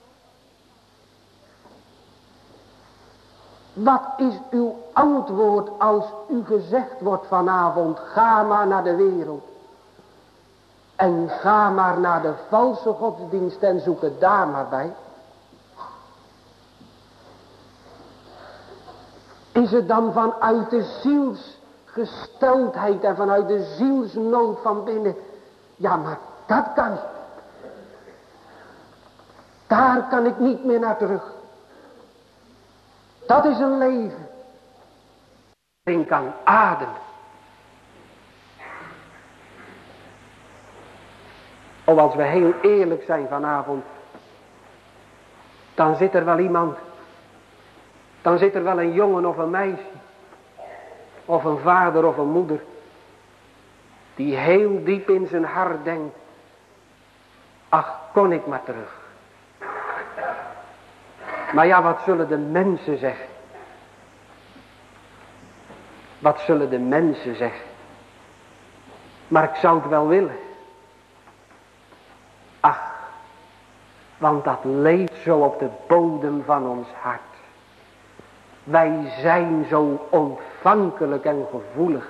Wat is uw antwoord als u gezegd wordt vanavond, ga maar naar de wereld. En ga maar naar de valse godsdienst en zoek het daar maar bij. Is het dan vanuit de zielsgesteldheid en vanuit de zielsnood van binnen? Ja, maar dat kan niet. Daar kan ik niet meer naar terug. Dat is een leven. Ik kan ademen. Of als we heel eerlijk zijn vanavond, dan zit er wel iemand, dan zit er wel een jongen of een meisje, of een vader of een moeder, die heel diep in zijn hart denkt, ach, kon ik maar terug. Maar ja, wat zullen de mensen zeggen? Wat zullen de mensen zeggen? Maar ik zou het wel willen. Ach, want dat leeft zo op de bodem van ons hart. Wij zijn zo ontvankelijk en gevoelig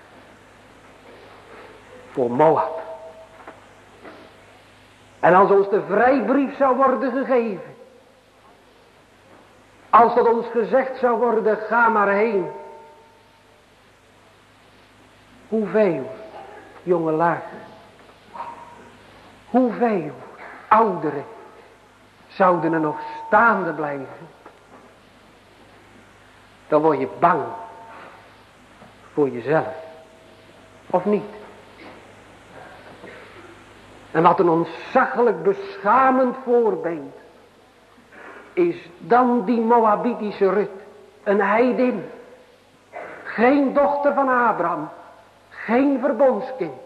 voor Moab. En als ons de vrijbrief zou worden gegeven, als dat ons gezegd zou worden, ga maar heen. Hoeveel jongelui, hoeveel ouderen zouden er nog staande blijven? Dan word je bang voor jezelf. Of niet? En wat een ontzaglijk beschamend voorbeeld is dan die Moabitische Rut. Een heidin. Geen dochter van Abraham. Geen verbondskind.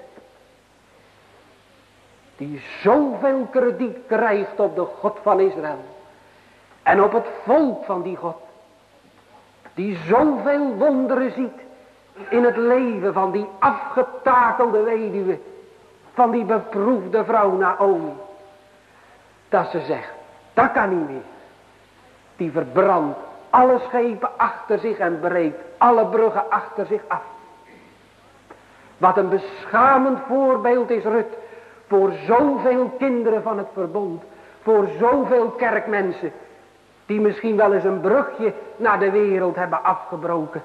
Die zoveel krediet krijgt op de God van Israël. En op het volk van die God. Die zoveel wonderen ziet in het leven van die afgetakelde weduwe. Van die beproefde vrouw Naomi. Dat ze zegt, dat kan niet meer. Die verbrandt alle schepen achter zich en breekt alle bruggen achter zich af. Wat een beschamend voorbeeld is Rut. Voor zoveel kinderen van het verbond. Voor zoveel kerkmensen. Die misschien wel eens een brugje naar de wereld hebben afgebroken.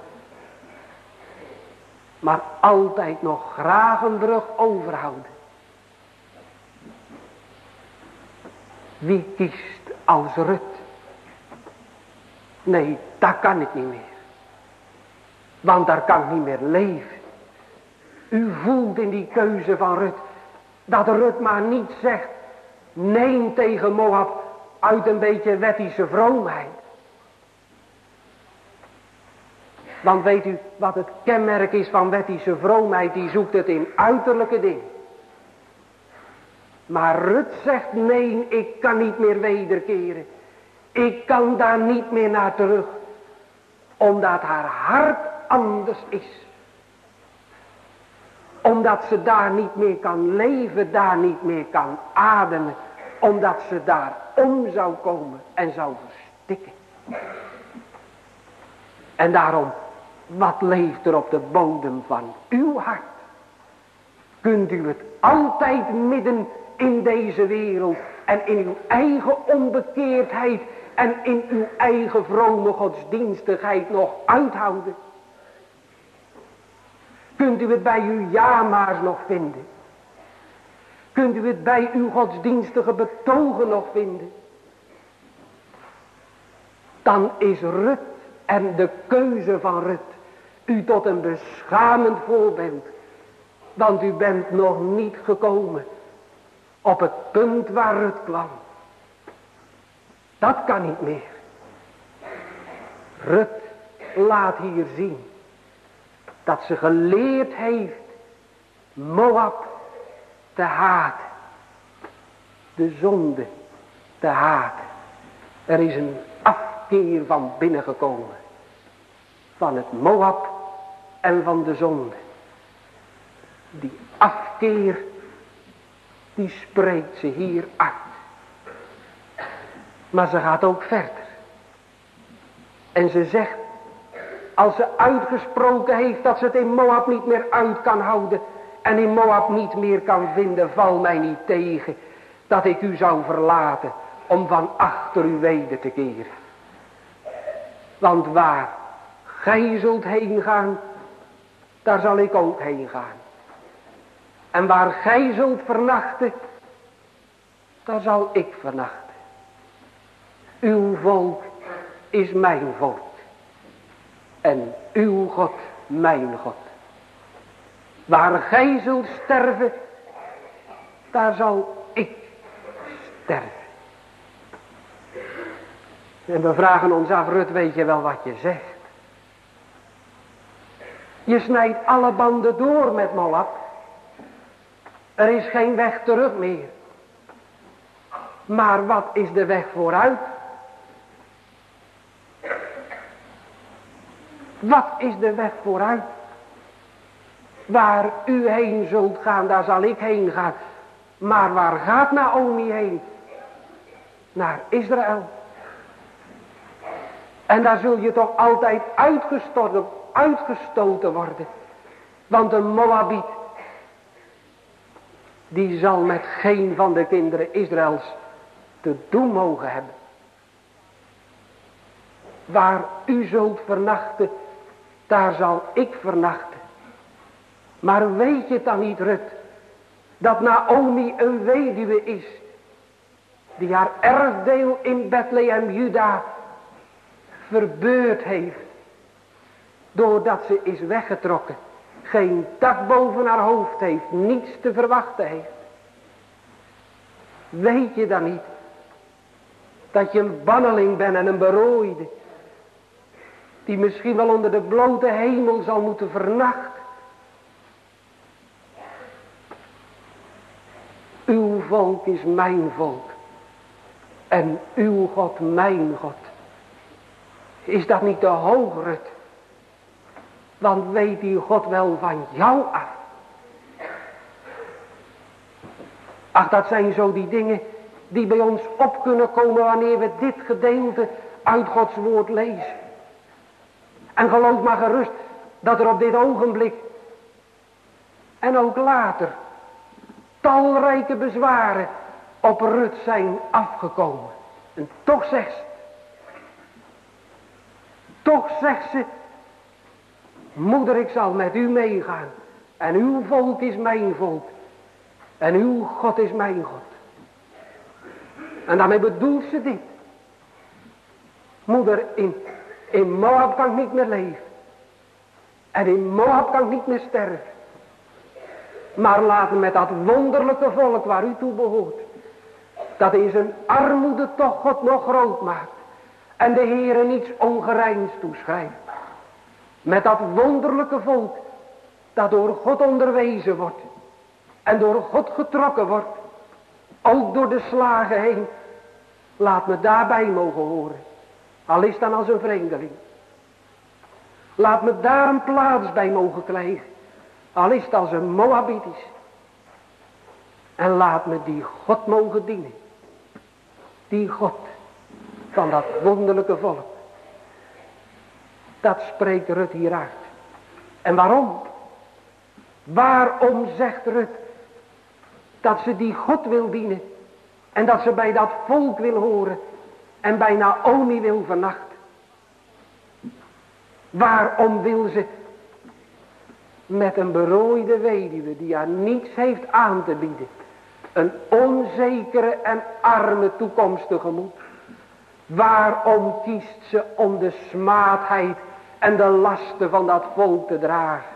Maar altijd nog graag een brug overhouden. Wie kiest als Rut? Nee, dat kan ik niet meer. Want daar kan ik niet meer leven. U voelt in die keuze van Rut. Dat Rut maar niet zegt. Nee tegen Moab. Uit een beetje wettische vroomheid. Want weet u wat het kenmerk is van wettische vroomheid? Die zoekt het in uiterlijke dingen. Maar Rut zegt nee, ik kan niet meer wederkeren. Ik kan daar niet meer naar terug. Omdat haar hart anders is. Omdat ze daar niet meer kan leven, daar niet meer kan ademen. Omdat ze daar om zou komen en zou verstikken. En daarom, wat leeft er op de bodem van uw hart? Kunt u het altijd midden in deze wereld en in uw eigen onbekeerdheid en in uw eigen vrome godsdienstigheid nog uithouden? Kunt u het bij uw ja-maars nog vinden? Kunt u het bij uw godsdienstige betogen nog vinden? dan is Rut en de keuze van Rut u tot een beschamend voorbeeld. Want u bent nog niet gekomen op het punt waar Rut kwam. Dat kan niet meer. Rut laat hier zien dat ze geleerd heeft Moab te haten. De zonde te haten. Er is een afkeer van binnengekomen. Van het Moab en van de zonde. Die afkeer, die spreekt ze hier uit. Maar ze gaat ook verder. En ze zegt, als ze uitgesproken heeft dat ze het in Moab niet meer uit kan houden. En in Moab niet meer kan vinden, val mij niet tegen. Dat ik u zou verlaten om van achter u weder te keren. Want waar gij zult heen gaan, daar zal ik ook heen gaan. En waar gij zult vernachten, daar zal ik vernachten. Uw volk is mijn volk. En uw God mijn God. Waar gij zult sterven, daar zal ik sterven. En we vragen ons af, Rut, weet je wel wat je zegt? Je snijdt alle banden door met Moab. Er is geen weg terug meer. Maar wat is de weg vooruit? Wat is de weg vooruit? Waar u heen zult gaan, daar zal ik heen gaan. Maar waar gaat Naomi heen? Naar Israël. En daar zul je toch altijd uitgestoten worden. Want een Moabiet, die zal met geen van de kinderen Israëls te doen mogen hebben. Waar u zult vernachten, daar zal ik vernachten. Maar weet je dan niet, Rut, dat Naomi een weduwe is, die haar erfdeel in Bethlehem Juda verbeurd heeft, doordat ze is weggetrokken, geen dak boven haar hoofd heeft, niets te verwachten heeft. Weet je dan niet dat je een banneling bent en een berooide, die misschien wel onder de blote hemel zal moeten vernachten? Uw volk is mijn volk en uw God mijn God. Is dat niet te hoog, Rut? Want weet die God wel van jou af? Ach, dat zijn zo die dingen die bij ons op kunnen komen wanneer we dit gedeelte uit Gods woord lezen. En geloof maar gerust dat er op dit ogenblik en ook later talrijke bezwaren op Rut zijn afgekomen. En toch zegt ze, moeder, ik zal met u meegaan. En uw volk is mijn volk. En uw God is mijn God. En daarmee bedoelt ze dit. Moeder, in Moab kan ik niet meer leven. En in Moab kan ik niet meer sterven. Maar laat me met dat wonderlijke volk waar u toe behoort, dat in zijn armoede toch God nog groot maakt. En de Heere niets ongerijns toeschrijft. Met dat wonderlijke volk dat door God onderwezen wordt. En door God getrokken wordt. Ook door de slagen heen. Laat me daarbij mogen horen. Al is dan als een vreemdeling. Laat me daar een plaats bij mogen krijgen. Al is het als een Moabitisch. En laat me die God mogen dienen. Die God van dat wonderlijke volk. Dat spreekt Rut hier uit. En waarom? Waarom zegt Rut dat ze die God wil dienen. En dat ze bij dat volk wil horen. En bij Naomi wil vernachten. Waarom wil ze met een berooide weduwe die haar niets heeft aan te bieden, een onzekere en arme toekomst tegemoet? Waarom kiest ze om de smaadheid en de lasten van dat volk te dragen?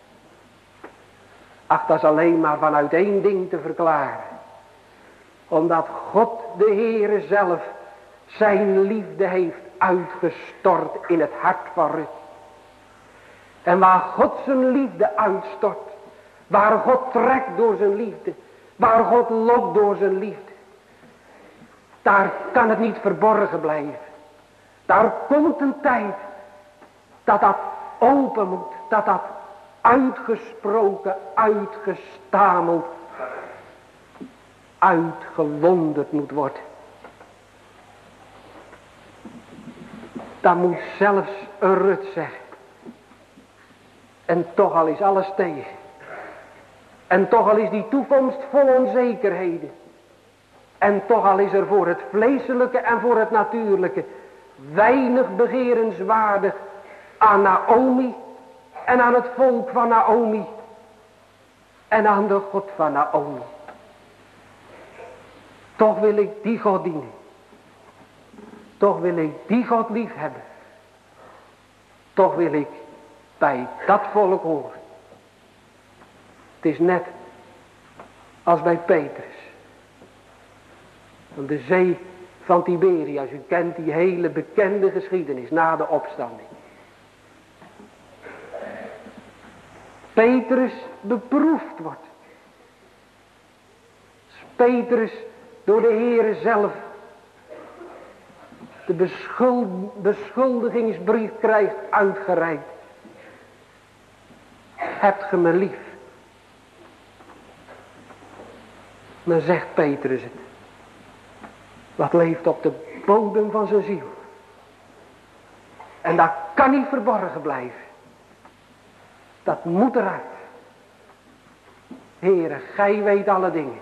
Ach, dat is alleen maar vanuit één ding te verklaren. Omdat God de Heere zelf zijn liefde heeft uitgestort in het hart van Rut. En waar God zijn liefde uitstort, waar God trekt door zijn liefde, waar God lokt door zijn liefde, daar kan het niet verborgen blijven. Daar komt een tijd dat dat open moet, dat dat uitgesproken, uitgestameld, uitgewonderd moet worden. Dat moet zelfs een Rut zeggen. En toch al is alles tegen. En toch al is die toekomst vol onzekerheden. En toch al is er voor het vleeselijke en voor het natuurlijke weinig begerenswaardig aan Naomi en aan het volk van Naomi en aan de God van Naomi. Toch wil ik die God dienen. Toch wil ik die God lief hebben. Toch wil ik bij dat volk horen. Het is net als bij Petrus. Aan de zee van Tiberias. U kent die hele bekende geschiedenis na de opstanding. Petrus beproefd wordt. Als Petrus door de Heere zelf de beschuldigingsbrief krijgt uitgereikt. Hebt ge me lief? Dan zegt Petrus het. Wat leeft op de bodem van zijn ziel. En dat kan niet verborgen blijven. Dat moet eruit. Heere, gij weet alle dingen.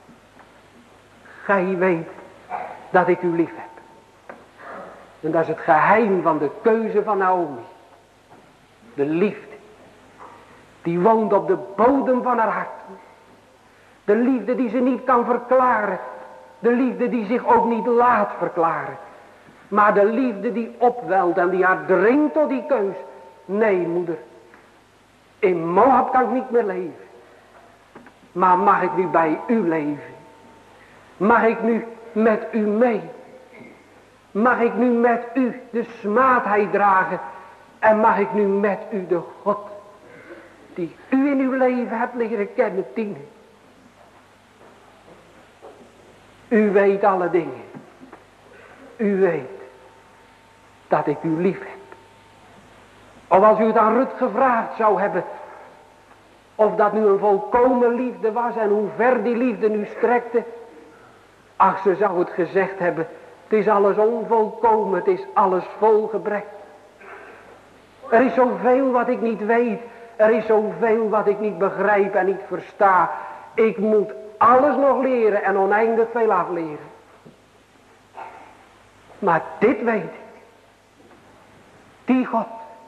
Gij weet dat ik u lief heb. En dat is het geheim van de keuze van Naomi. De liefde. Die woont op de bodem van haar hart. De liefde die ze niet kan verklaren. De liefde die zich ook niet laat verklaren. Maar de liefde die opwelt en die haar dringt tot die keus. Nee, moeder. In Moab kan ik niet meer leven. Maar mag ik nu bij u leven? Mag ik nu met u mee? Mag ik nu met u de smaadheid dragen? En mag ik nu met u de God die u in uw leven hebt leren kennen dienen? U weet alle dingen. U weet dat ik u lief heb. Of als u het aan Rut gevraagd zou hebben. Of dat nu een volkomen liefde was en hoe ver die liefde nu strekte. Ach, ze zou het gezegd hebben. Het is alles onvolkomen, het is alles vol gebrek. Er is zoveel wat ik niet weet. Er is zoveel wat ik niet begrijp en niet versta. Ik moet alles nog leren en oneindig veel afleren. Maar dit weet ik. Die God.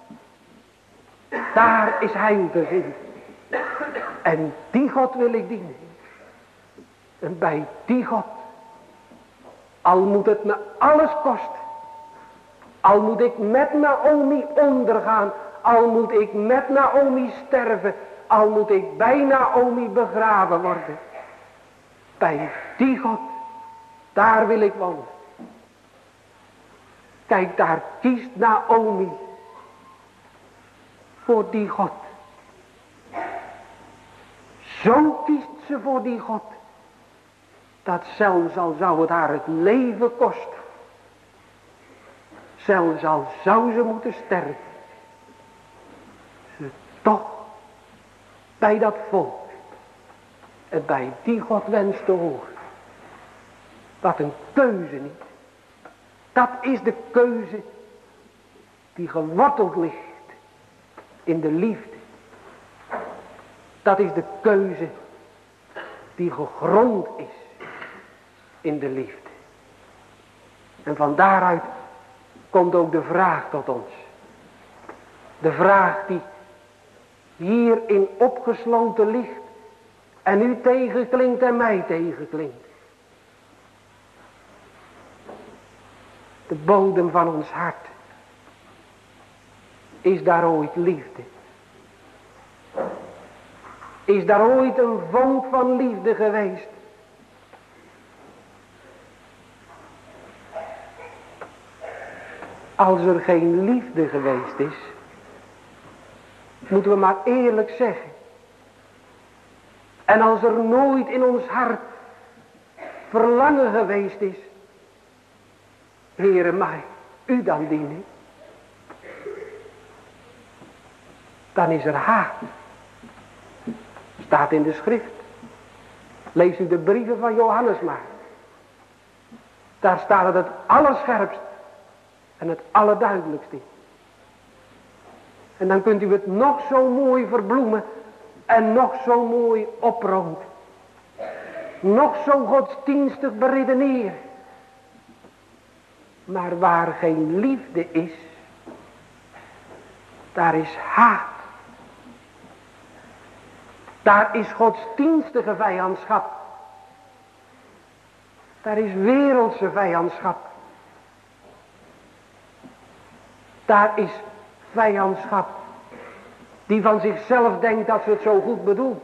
Daar is heil te vinden. En die God wil ik dienen. En bij die God. Al moet het me alles kosten. Al moet ik met Naomi ondergaan. Al moet ik met Naomi sterven. Al moet ik bij Naomi begraven worden. Bij die God. Daar wil ik wonen. Kijk, daar kiest Naomi. Voor die God. Zo kiest ze voor die God. Dat zelfs al zou het haar het leven kosten. Zelfs al zou ze moeten sterven. Ze toch bij dat volk. En bij die God wenst te horen. Wat een keuze niet. Dat is de keuze die geworteld ligt in de liefde. Dat is de keuze die gegrond is in de liefde. En van daaruit komt ook de vraag tot ons. De vraag die hierin opgesloten ligt en u tegenklinkt en mij tegenklinkt. de bodem van ons hart, is daar ooit liefde? Is daar ooit een vonk van liefde geweest? Als er geen liefde geweest is, moeten we maar eerlijk zeggen. En als er nooit in ons hart verlangen geweest is, Heere, mij, u dan dienen, dan is er haat. Staat in de schrift. Lees u de brieven van Johannes maar. Daar staat het allerscherpst en het allerduidelijkst in. En dan kunt u het nog zo mooi verbloemen en nog zo mooi oprood. Nog zo godsdienstig beredeneren. Maar waar geen liefde is, daar is haat. Daar is godsdienstige vijandschap. Daar is wereldse vijandschap. Daar is vijandschap die van zichzelf denkt dat ze het zo goed bedoelt.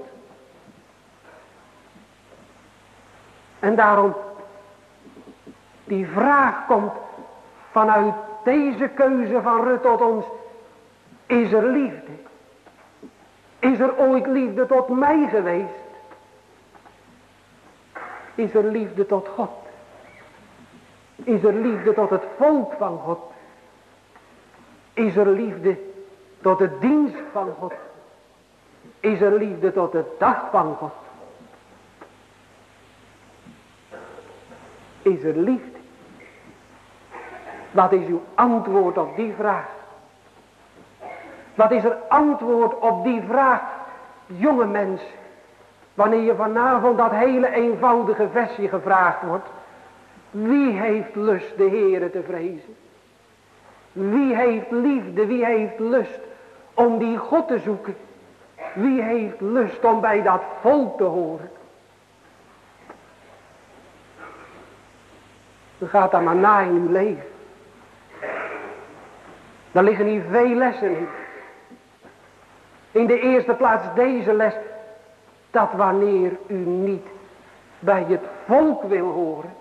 En daarom, die vraag komt vanuit deze keuze van Rut tot ons. Is er liefde? Is er ooit liefde tot mij geweest? Is er liefde tot God? Is er liefde tot het volk van God? Is er liefde tot de dienst van God? Is er liefde tot de dag van God? Is er liefde? Wat is uw antwoord op die vraag? Wat is er antwoord op die vraag, jonge mens, wanneer je vanavond dat hele eenvoudige versje gevraagd wordt? Wie heeft lust de Heere te vrezen? Wie heeft liefde, wie heeft lust om die God te zoeken? Wie heeft lust om bij dat volk te horen? Dan gaat dat maar na in uw leven. Daar liggen hier veel lessen in. In de eerste plaats deze les, dat wanneer u niet bij het volk wil horen,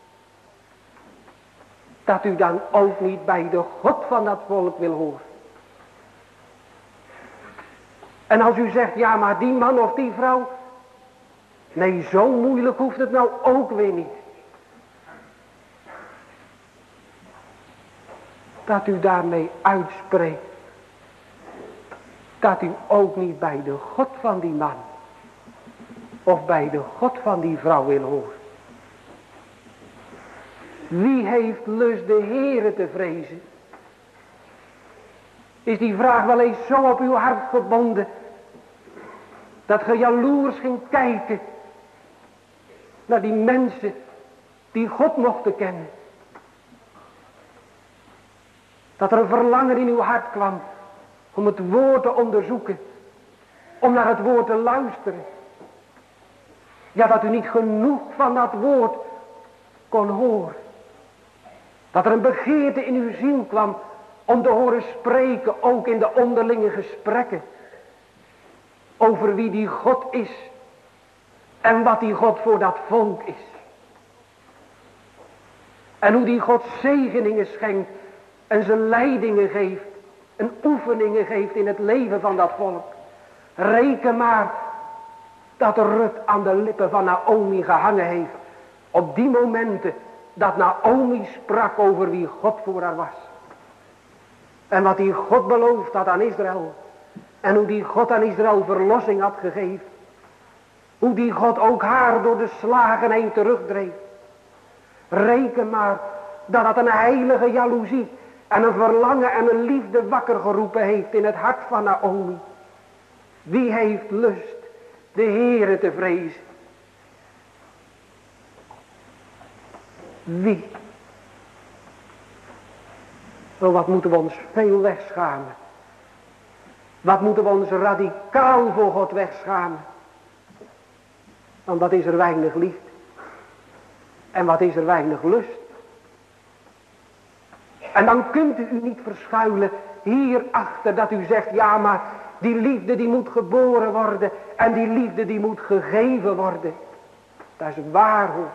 dat u dan ook niet bij de God van dat volk wil horen. En als u zegt, ja maar die man of die vrouw, nee, zo moeilijk hoeft het nou ook weer niet. Dat u daarmee uitspreekt, dat u ook niet bij de God van die man of bij de God van die vrouw wil horen. Wie heeft lust de Heere te vrezen? Is die vraag wel eens zo op uw hart gebonden, dat ge jaloers ging kijken naar die mensen die God mochten kennen? Dat er een verlangen in uw hart kwam om het woord te onderzoeken, om naar het woord te luisteren. Ja, dat u niet genoeg van dat woord kon horen. Dat er een begeerte in uw ziel kwam om te horen spreken, ook in de onderlinge gesprekken, over wie die God is en wat die God voor dat volk is. En hoe die God zegeningen schenkt en zijn leidingen geeft en oefeningen geeft in het leven van dat volk. Reken maar dat Rut aan de lippen van Naomi gehangen heeft op die momenten dat Naomi sprak over wie God voor haar was. En wat die God beloofd had aan Israël. En hoe die God aan Israël verlossing had gegeven. Hoe die God ook haar door de slagen heen terugdreef. Reken maar dat dat een heilige jaloezie en een verlangen en een liefde wakker geroepen heeft in het hart van Naomi. Wie heeft lust de Heere te vrezen? Wie? Oh, wat moeten we ons veel wegschamen. Wat moeten we ons radicaal voor God wegschamen. Want wat is er weinig liefde. En wat is er weinig lust. En dan kunt u niet verschuilen hierachter dat u zegt, ja maar die liefde die moet geboren worden en die liefde die moet gegeven worden. Dat is waar hoor.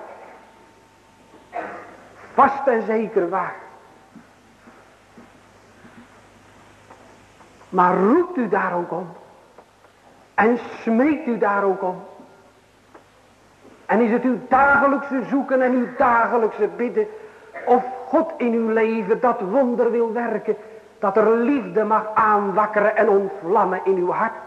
Vast en zeker waar. Maar roept u daar ook om. En smeekt u daar ook om. En is het uw dagelijkse zoeken en uw dagelijkse bidden. Of God in uw leven dat wonder wil werken. Dat er liefde mag aanwakkeren en ontvlammen in uw hart.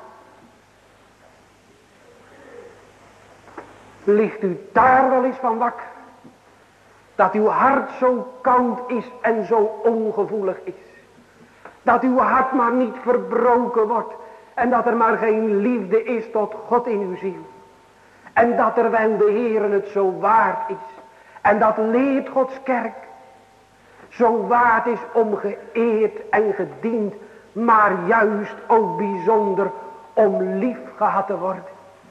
Ligt u daar wel eens van wakker? Dat uw hart zo koud is en zo ongevoelig is. Dat uw hart maar niet verbroken wordt. En dat er maar geen liefde is tot God in uw ziel. En dat er wel de Heere het zo waard is. En dat leert Gods kerk. Zo waard is om geëerd en gediend. Maar juist ook bijzonder om lief gehad te worden.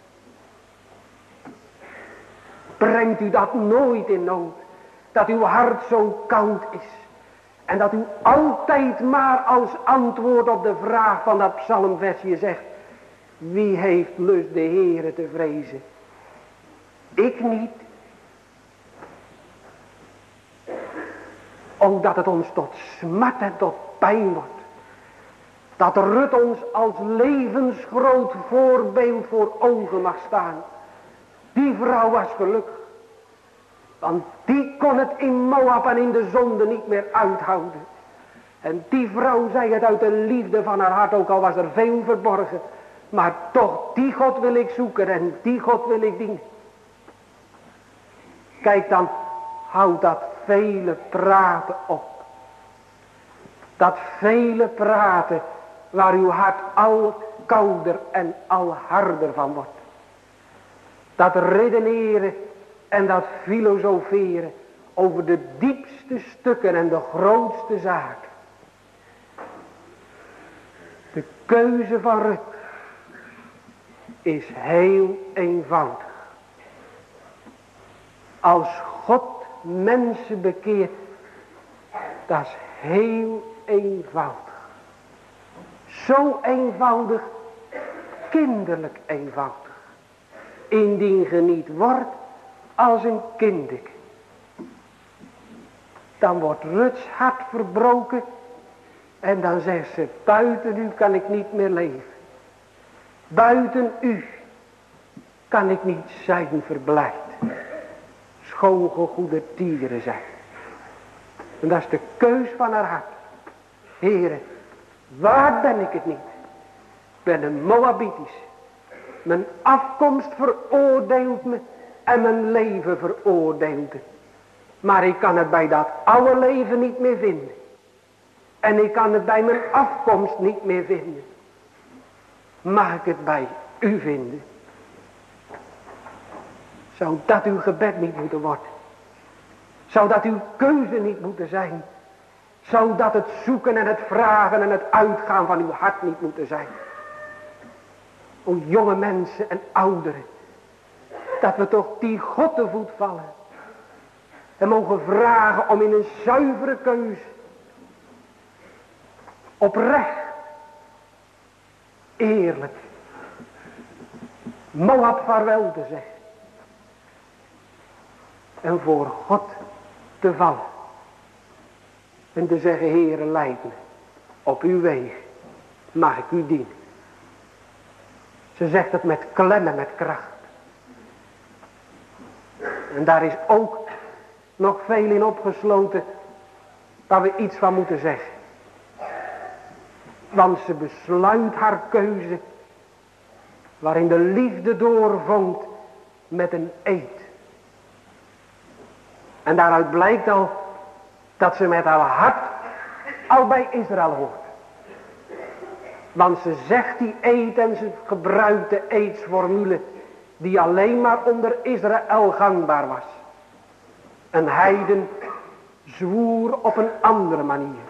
Brengt u dat nooit in nood. Dat uw hart zo koud is. En dat u altijd maar als antwoord op de vraag van dat psalmversje zegt. Wie heeft lust de Heere te vrezen? Ik niet. Omdat het ons tot smart en tot pijn wordt. Dat Rut ons als levensgroot voorbeeld voor ogen mag staan. Die vrouw was gelukkig. Want die kon het in Moab en in de zonde niet meer uithouden. En die vrouw zei het uit de liefde van haar hart, ook al was er veel verborgen. Maar toch, die God wil ik zoeken en die God wil ik dienen. Kijk dan, houd dat vele praten op. Dat vele praten waar uw hart al kouder en al harder van wordt. Dat redeneren en dat filosoferen over de diepste stukken en de grootste zaken. De keuze van Rut is heel eenvoudig. Als God mensen bekeert, dat is heel eenvoudig. Zo eenvoudig, kinderlijk eenvoudig. Indien ge niet wordt als een kindje, dan wordt Ruts hart verbroken en dan zegt ze, buiten u kan ik niet meer leven. Buiten u kan ik niet zijn verblijd. Schoon ge goede dieren zijn. En dat is de keus van haar hart. Heere, waar ben ik het niet? Ik ben een Moabitisch. Mijn afkomst veroordeelt me en mijn leven veroordeelt me. Maar ik kan het bij dat oude leven niet meer vinden. En ik kan het bij mijn afkomst niet meer vinden. Mag ik het bij u vinden? Zou dat uw gebed niet moeten worden? Zou dat uw keuze niet moeten zijn? Zou dat het zoeken en het vragen en het uitgaan van uw hart niet moeten zijn? O jonge mensen en ouderen. Dat we toch die God te voet vallen. En mogen vragen om in een zuivere keuze. Oprecht. Eerlijk. Moab vaarwel te zeggen. En voor God te vallen. En te zeggen, Heere, leid me. Op uw weg mag ik u dienen. Ze zegt het met klem en met kracht. En daar is ook nog veel in opgesloten. Waar we iets van moeten zeggen. Want ze besluit haar keuze. Waarin de liefde doorvongt met een eed. En daaruit blijkt al dat ze met haar hart al bij Israël hoort. Want ze zegt die eed en ze gebruikt de eedsformule die alleen maar onder Israël gangbaar was. Een heiden zwoer op een andere manier.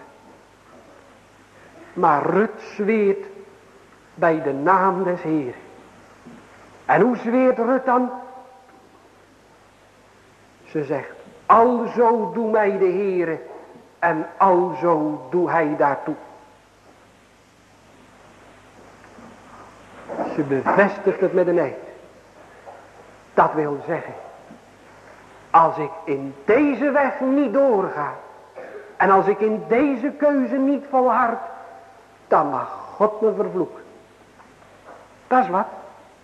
Maar Rut zweert bij de naam des Heeren. En hoe zweert Rut dan? Ze zegt, alzo doe mij de Heere En alzo doe hij daartoe. Ze bevestigt het met een eed. Dat wil zeggen, als ik in deze weg niet doorga, en als ik in deze keuze niet volhard, dan mag God me vervloeken. Dat is wat.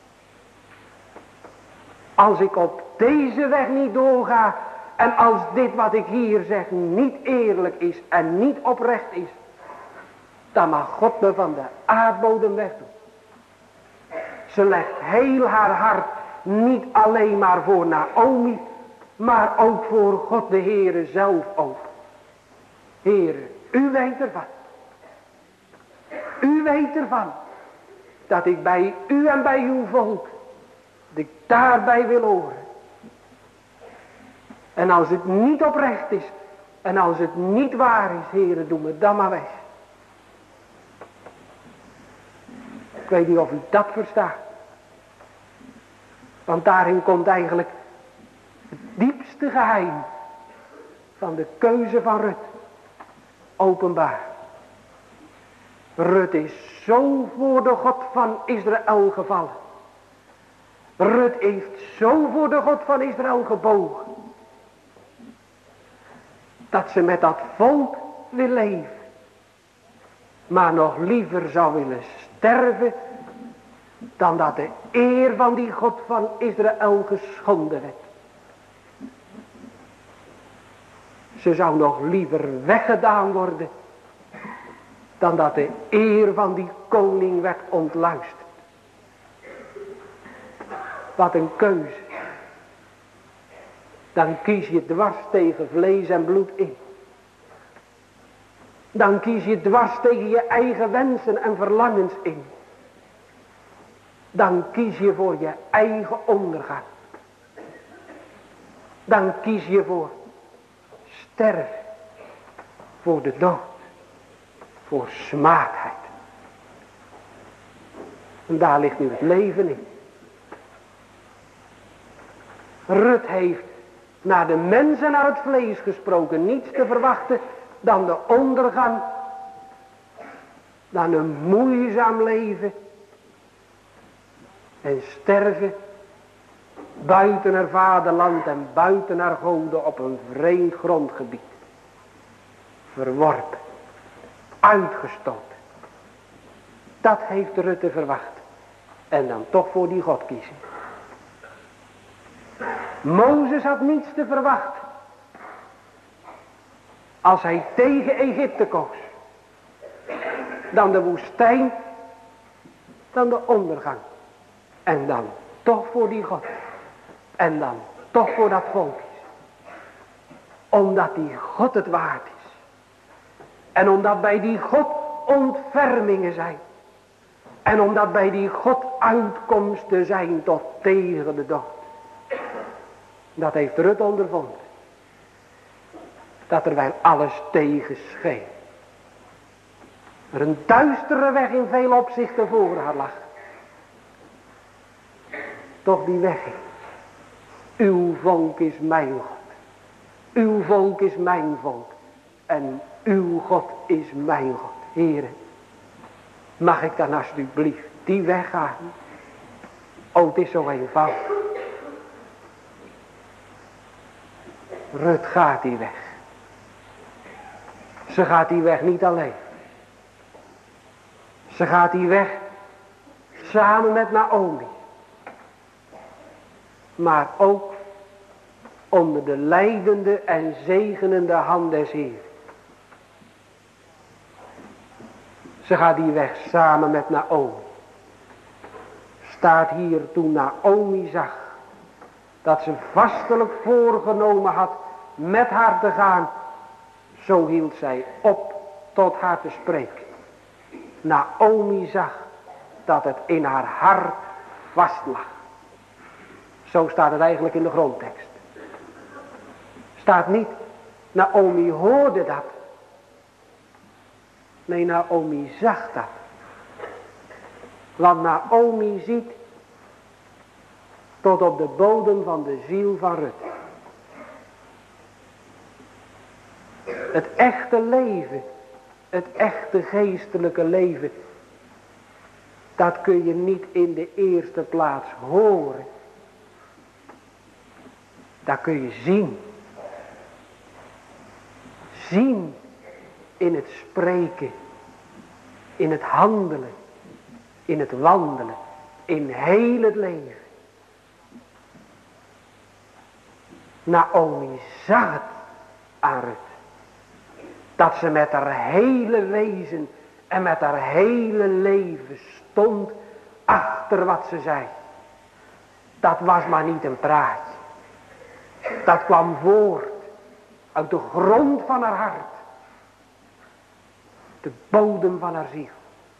Als ik op deze weg niet doorga, en als dit wat ik hier zeg niet eerlijk is en niet oprecht is, dan mag God me van de aardbodem wegdoen. Ze legt heel haar hart niet alleen maar voor Naomi, maar ook voor God de Heere zelf open. Heere, u weet ervan. U weet ervan dat ik bij u en bij uw volk, dat ik daarbij wil horen. En als het niet oprecht is en als het niet waar is, Heere, doe me dan maar weg. Ik weet niet of u dat verstaat. Want daarin komt eigenlijk het diepste geheim van de keuze van Rut openbaar. Rut is zo voor de God van Israël gevallen. Rut heeft zo voor de God van Israël gebogen. Dat ze met dat volk wil leven. Maar nog liever zou willen sterven dan dat de eer van die God van Israël geschonden werd. Ze zou nog liever weggedaan worden dan dat de eer van die koning werd ontluisterd. Wat een keuze. Dan kies je dwars tegen vlees en bloed in. Dan kies je dwars tegen je eigen wensen en verlangens in. Dan kies je voor je eigen ondergang. Dan kies je voor sterven. Voor de dood. Voor smaadheid. En daar ligt nu het leven in. Rut heeft naar de mens en naar het vlees gesproken niets te verwachten dan de ondergang. Dan een moeizaam leven. En sterven buiten haar vaderland en buiten haar goden op een vreemd grondgebied. Verworpen. Uitgestoten. Dat heeft Rut te verwachten. En dan toch voor die God kiezen. Mozes had niets te verwachten. Als hij tegen Egypte koos. Dan de woestijn. Dan de ondergang. En dan toch voor die God. En dan toch voor dat volk is. Omdat die God het waard is. En omdat bij die God ontfermingen zijn. En omdat bij die God uitkomsten zijn tot tegen de dood. Dat heeft Rut ondervonden. Dat er wel alles tegen scheen. Er een duistere weg in veel opzichten voor haar lag. Toch die weg. Uw volk is mijn God. Uw volk is mijn volk. En uw God is mijn God. Heere, mag ik dan alsjeblieft die weg gaan? Oh, het is zo eenvoudig. Rut gaat die weg. Ze gaat die weg niet alleen. Ze gaat die weg samen met Naomi. Maar ook onder de leidende en zegenende hand des Heeren. Ze gaat die weg samen met Naomi. Staat hier toen Naomi zag dat ze vastelijk voorgenomen had met haar te gaan. Zo hield zij op tot haar te spreken. Naomi zag dat het in haar hart vast lag. Zo staat het eigenlijk in de grondtekst. Staat niet, Naomi hoorde dat. Nee, Naomi zag dat. Want Naomi ziet tot op de bodem van de ziel van Rut. Het echte leven, het echte geestelijke leven, dat kun je niet in de eerste plaats horen. Dat kun je zien. Zien in het spreken, in het handelen, in het wandelen, in heel het leven. Naomi zag het aan Rut. Dat ze met haar hele wezen en met haar hele leven stond achter wat ze zei. Dat was maar niet een praatje. Dat kwam voort uit de grond van haar hart. De bodem van haar ziel.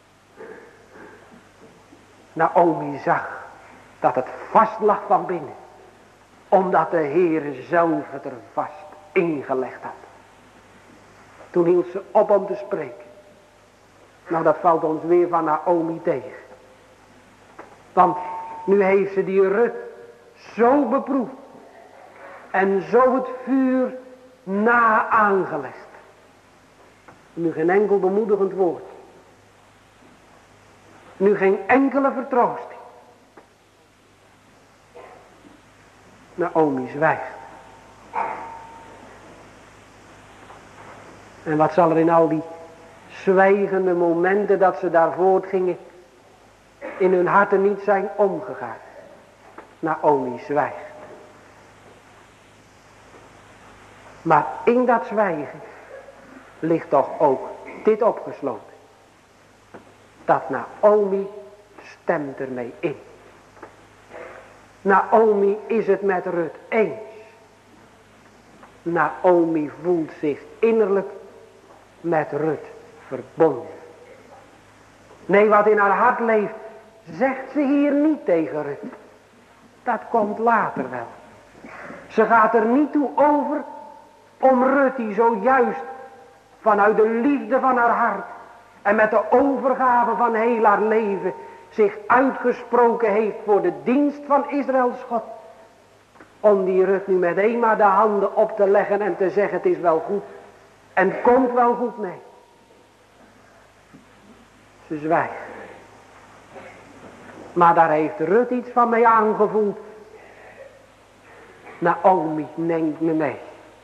Naomi zag dat het vast lag van binnen. Omdat de Heere zelf het er vast ingelegd had. Toen hield ze op om te spreken. Nou, dat valt ons weer van Naomi tegen. Want nu heeft ze die Rut zo beproefd. En zo het vuur na aangelegd. Nu geen enkel bemoedigend woord. Nu geen enkele vertroosting. Naomi zwijgt. En wat zal er in al die zwijgende momenten dat ze daar voortgingen in hun harten niet zijn omgegaan. Naomi zwijgt. Maar in dat zwijgen ligt toch ook dit opgesloten. Dat Naomi stemt ermee in. Naomi is het met Rut eens. Naomi voelt zich innerlijk met Rut verbonden. Nee, wat in haar hart leeft, zegt ze hier niet tegen Rut. Dat komt later wel. Ze gaat er niet toe over om Rut die zojuist vanuit de liefde van haar hart en met de overgave van heel haar leven zich uitgesproken heeft voor de dienst van Israëls God. Om die Rut nu met eenmaal de handen op te leggen en te zeggen het is wel goed. En het komt wel goed mee. Ze zwijgt. Maar daar heeft Rut iets van mee aangevoeld. Naomi neemt me mee.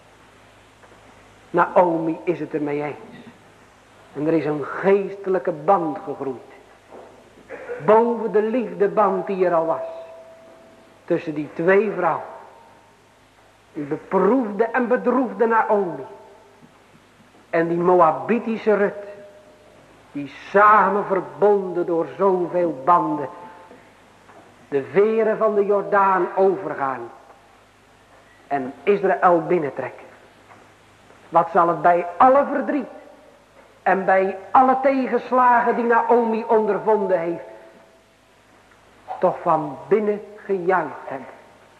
Naomi is het ermee eens. En er is een geestelijke band gegroeid. Boven de liefdeband die er al was. Tussen die twee vrouwen. Die beproefde en bedroefde Naomi. En die Moabitische Rut. Die samen verbonden door zoveel banden. De veren van de Jordaan overgaan. En Israël binnentrekken. Wat zal het bij alle verdriet. En bij alle tegenslagen die Naomi ondervonden heeft. Toch van binnen gejuicht hebben.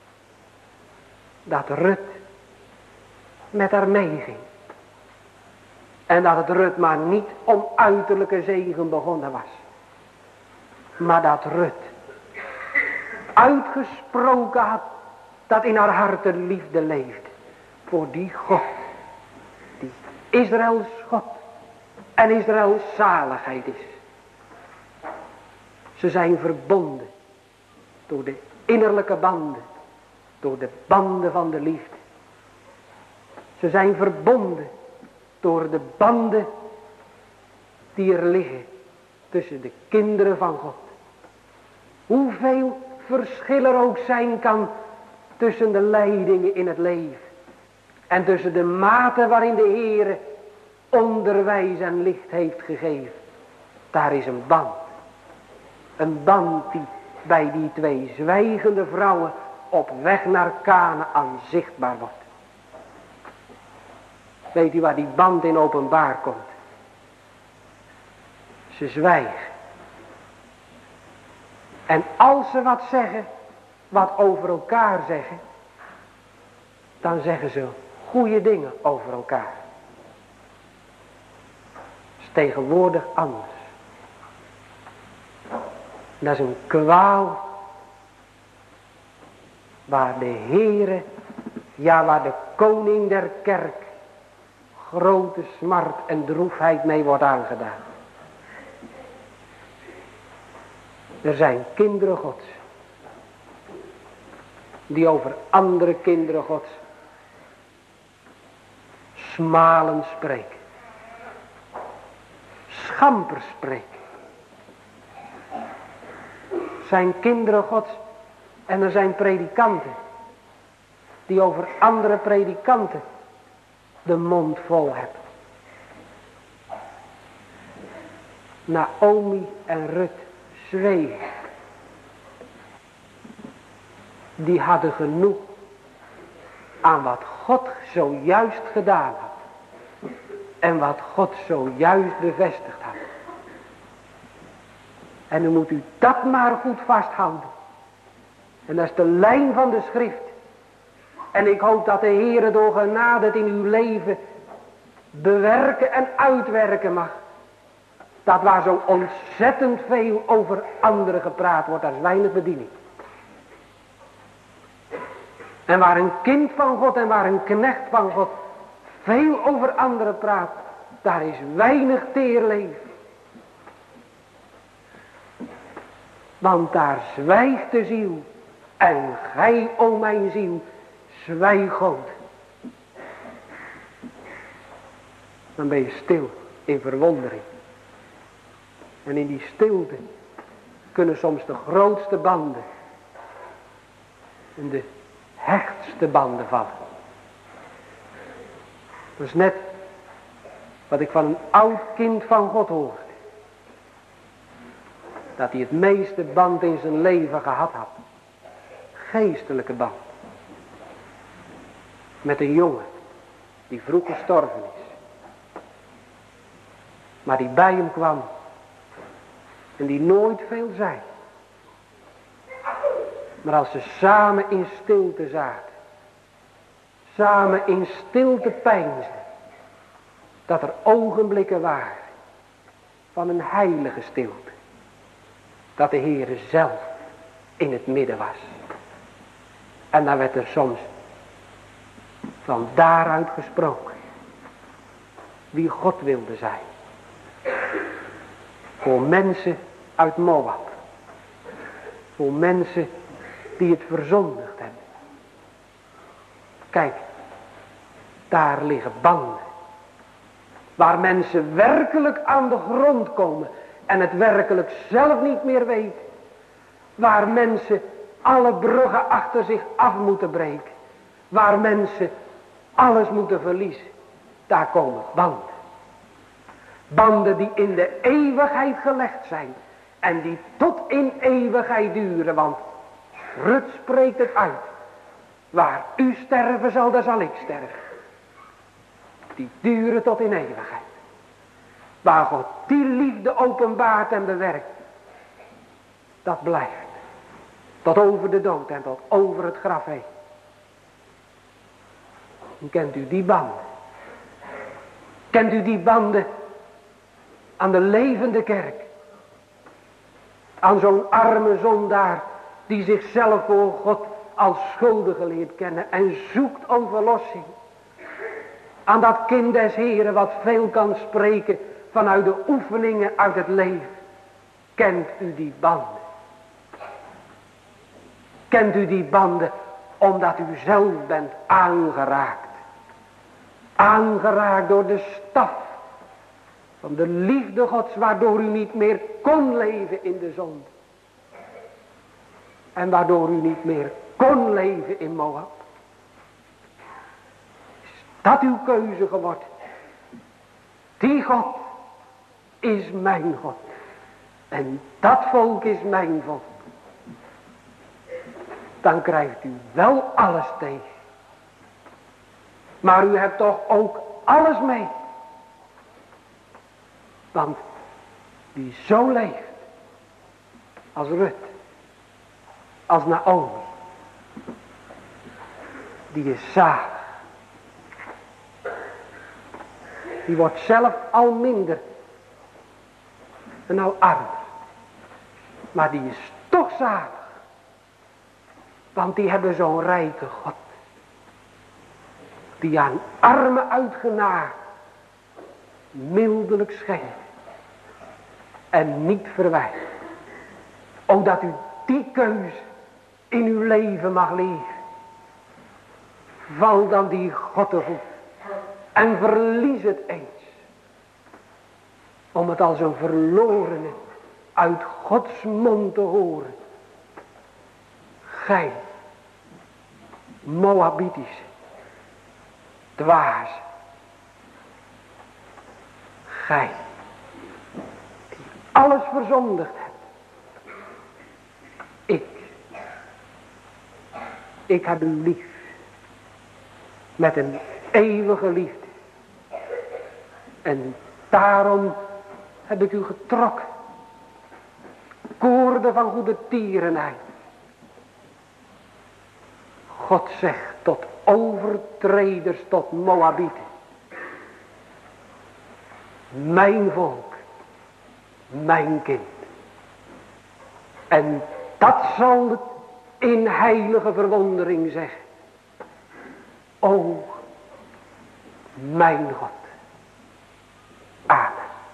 Dat Rut met haar meeging. En dat het Rut maar niet om uiterlijke zegen begonnen was. Maar dat Rut uitgesproken had dat in haar hart de liefde leefde. Voor die God. Die Israëls God. En Israëls zaligheid is. Ze zijn verbonden. Door de innerlijke banden. Door de banden van de liefde. Ze zijn verbonden. Door de banden die er liggen. Tussen de kinderen van God. Hoeveel verschil er ook zijn kan. Tussen de leidingen in het leven. En tussen de mate waarin de Heere onderwijs en licht heeft gegeven. Daar is een band. Een band die bij die twee zwijgende vrouwen op weg naar Kanaan zichtbaar wordt. Weet u waar die band in openbaar komt? Ze zwijgen. En als ze wat zeggen, wat over elkaar zeggen, dan zeggen ze goede dingen over elkaar. Dat is tegenwoordig anders. Dat is een kwaal waar de Heere, ja waar de koning der kerk, grote smart en droefheid mee wordt aangedaan. Er zijn kinderen Gods die over andere kinderen Gods smalend spreken, schamper spreken. Zijn kinderen Gods en er zijn predikanten die over andere predikanten de mond vol hebben. Naomi en Rut zwegen. Die hadden genoeg aan wat God zojuist gedaan had. En wat God zojuist bevestigd had. En nu moet u dat maar goed vasthouden. En dat is de lijn van de schrift. En ik hoop dat de Heere door genade het in uw leven bewerken en uitwerken mag. Dat waar zo ontzettend veel over anderen gepraat wordt, daar is weinig bediening. En waar een kind van God en waar een knecht van God veel over anderen praat, daar is weinig teerleven. Want daar zwijgt de ziel. En gij, o mijn ziel, zwijg God. Dan ben je stil in verwondering. En in die stilte kunnen soms de grootste banden en de hechtste banden vallen. Dat is net wat ik van een oud kind van God hoorde. Dat hij het meeste band in zijn leven gehad had. Geestelijke band. Met een jongen die vroeg gestorven is. Maar die bij hem kwam. En die nooit veel zei. Maar als ze samen in stilte zaten. Samen in stilte peinsden. Dat er ogenblikken waren. Van een heilige stilte. Dat de Heere zelf in het midden was. En dan werd er soms van daaruit gesproken. Wie God wilde zijn. Voor mensen uit Moab. Voor mensen die het verzondigd hebben. Kijk, daar liggen banden. Waar mensen werkelijk aan de grond komen. En het werkelijk zelf niet meer weten. Waar mensen alle bruggen achter zich af moeten breken. Waar mensen alles moeten verliezen. Daar komen banden. Banden die in de eeuwigheid gelegd zijn. En die tot in eeuwigheid duren. Want Rut spreekt het uit. Waar u sterven zal, daar zal ik sterven. Die duren tot in eeuwigheid. Waar God die liefde openbaart en bewerkt. Dat blijft. Tot over de dood en tot over het graf heen. En kent u die banden? Kent u die banden aan de levende kerk? Aan zo'n arme zondaar die zichzelf voor God als schuldige leert kennen en zoekt om verlossing. Aan dat kind des Heren wat veel kan spreken vanuit de oefeningen uit het leven. Kent u die banden? Kent u die banden omdat u zelf bent aangeraakt. Aangeraakt door de staf van de liefde Gods waardoor u niet meer kon leven in de zonde. En waardoor u niet meer kon leven in Moab. Is dat uw keuze geworden? Die God is mijn God. En dat volk is mijn volk. Dan krijgt u wel alles tegen. Maar u hebt toch ook alles mee. Want wie zo leeft. Als Rut. Als Naomi. Die is zalig. Die wordt zelf al minder. En al armer. Maar die is toch zalig. Want die hebben zo'n rijke God. Die aan armen uitgenaagd mildelijk schenkt en niet verwijt. O, dat u die keus in uw leven mag leren. Val dan die God te voet en verlies het eens. Om het als een verlorene uit Gods mond te horen. Gij, Moabitische, dwaas. Gij, die alles verzondigd hebt. Ik heb u lief. Met een eeuwige liefde. En daarom heb ik u getrokken. Koorden van goede tierenheid. God zegt tot overtreders, tot Moabieten. Mijn volk, mijn kind. En dat zal het in heilige verwondering zeggen. O, mijn God. Amen.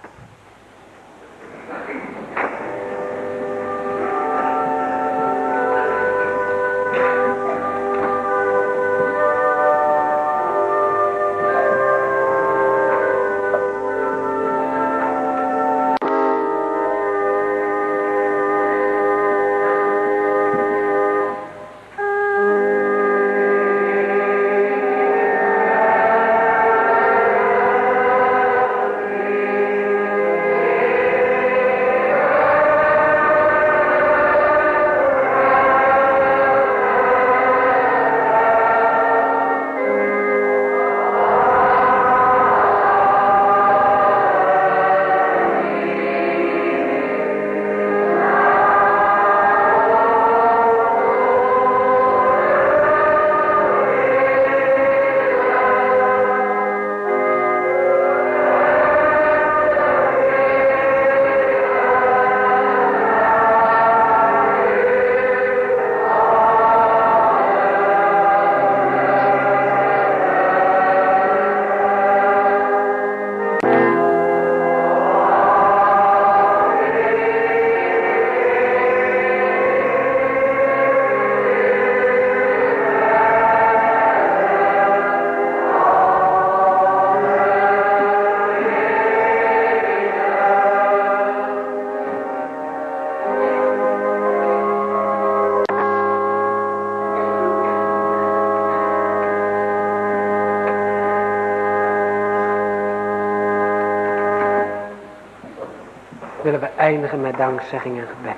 Willen we eindigen met dankzegging en gebed.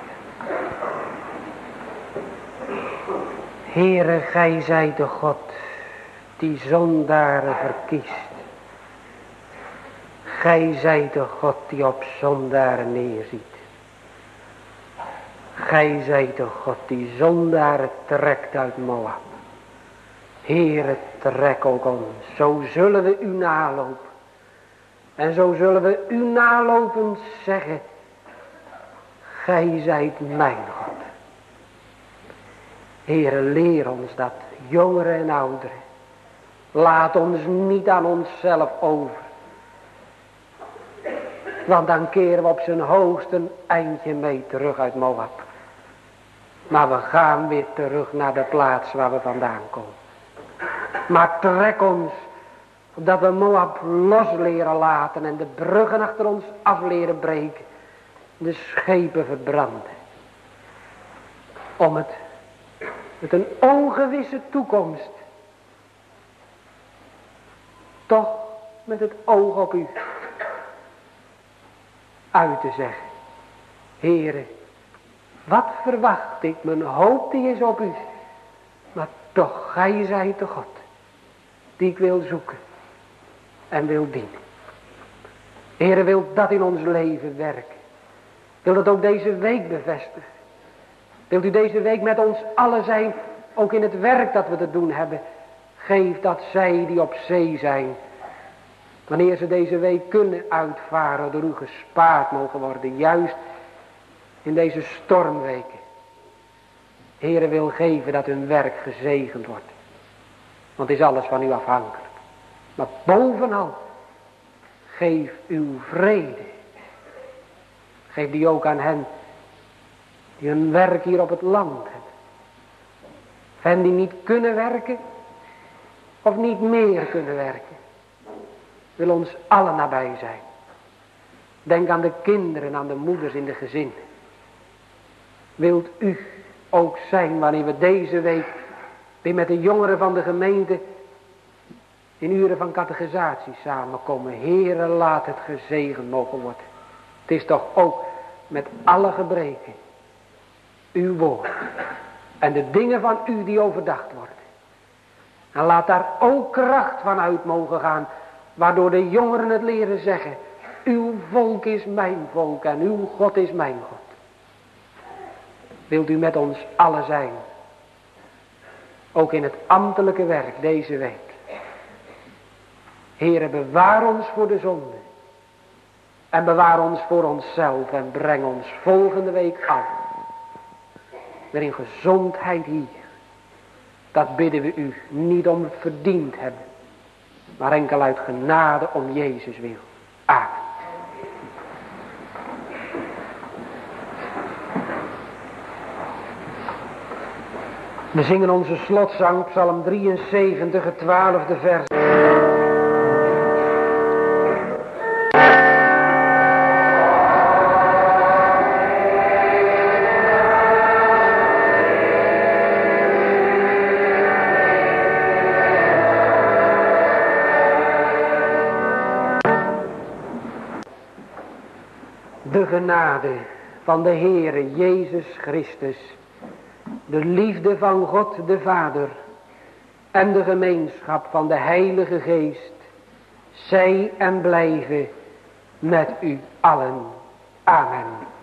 Heere, gij zijt de God die zondaren verkiest. Gij zijt de God die op zondaren neerziet. Gij zijt de God die zondaren trekt uit Moab. Heere, trek ook ons. Zo zullen we u nalopen. En zo zullen we u nalopend zeggen. Gij zijt mijn God. Heere, leer ons dat, jongeren en ouderen. Laat ons niet aan onszelf over. Want dan keren we op zijn hoogst een eindje mee terug uit Moab. Maar we gaan weer terug naar de plaats waar we vandaan komen. Maar trek ons, dat we Moab los leren laten en de bruggen achter ons af leren breken. De schepen verbranden. Om het met een ongewisse toekomst. Toch met het oog op u. Uit te zeggen. Heere, wat verwacht ik? Mijn hoop die is op u. Maar toch, gij zijt de God. Die ik wil zoeken. En wil dienen. Heere, wil dat in ons leven werken. Wil dat ook deze week bevestigen. Wilt u deze week met ons allen zijn. Ook in het werk dat we te doen hebben. Geef dat zij die op zee zijn. Wanneer ze deze week kunnen uitvaren. Door u gespaard mogen worden. Juist in deze stormweken. Heere, wil geven dat hun werk gezegend wordt. Want is alles van u afhankelijk. Maar bovenal. geef uw vrede. Geef die ook aan hen die een werk hier op het land hebben. Hen die niet kunnen werken of niet meer kunnen werken. Wil ons allen nabij zijn. Denk aan de kinderen, aan de moeders in de gezinnen. Wilt u ook zijn wanneer we deze week weer met de jongeren van de gemeente in uren van catechisatie samenkomen. Heere, laat het gezegend mogen worden. Het is toch ook met alle gebreken uw woord en de dingen van u die overdacht worden. En laat daar ook kracht van uit mogen gaan, waardoor de jongeren het leren zeggen. Uw volk is mijn volk en uw God is mijn God. Wilt u met ons allen zijn. Ook in het ambtelijke werk deze week. Heere, bewaar ons voor de zonde. En bewaar ons voor onszelf. En breng ons volgende week af. Weer in gezondheid hier. Dat bidden we u niet om verdiend hebben. Maar enkel uit genade om Jezus wil. Amen. We zingen onze slotzang, Psalm 73, het 12e vers. De genade van de Heere Jezus Christus, de liefde van God de Vader en de gemeenschap van de Heilige Geest, zij en blijven met u allen. Amen.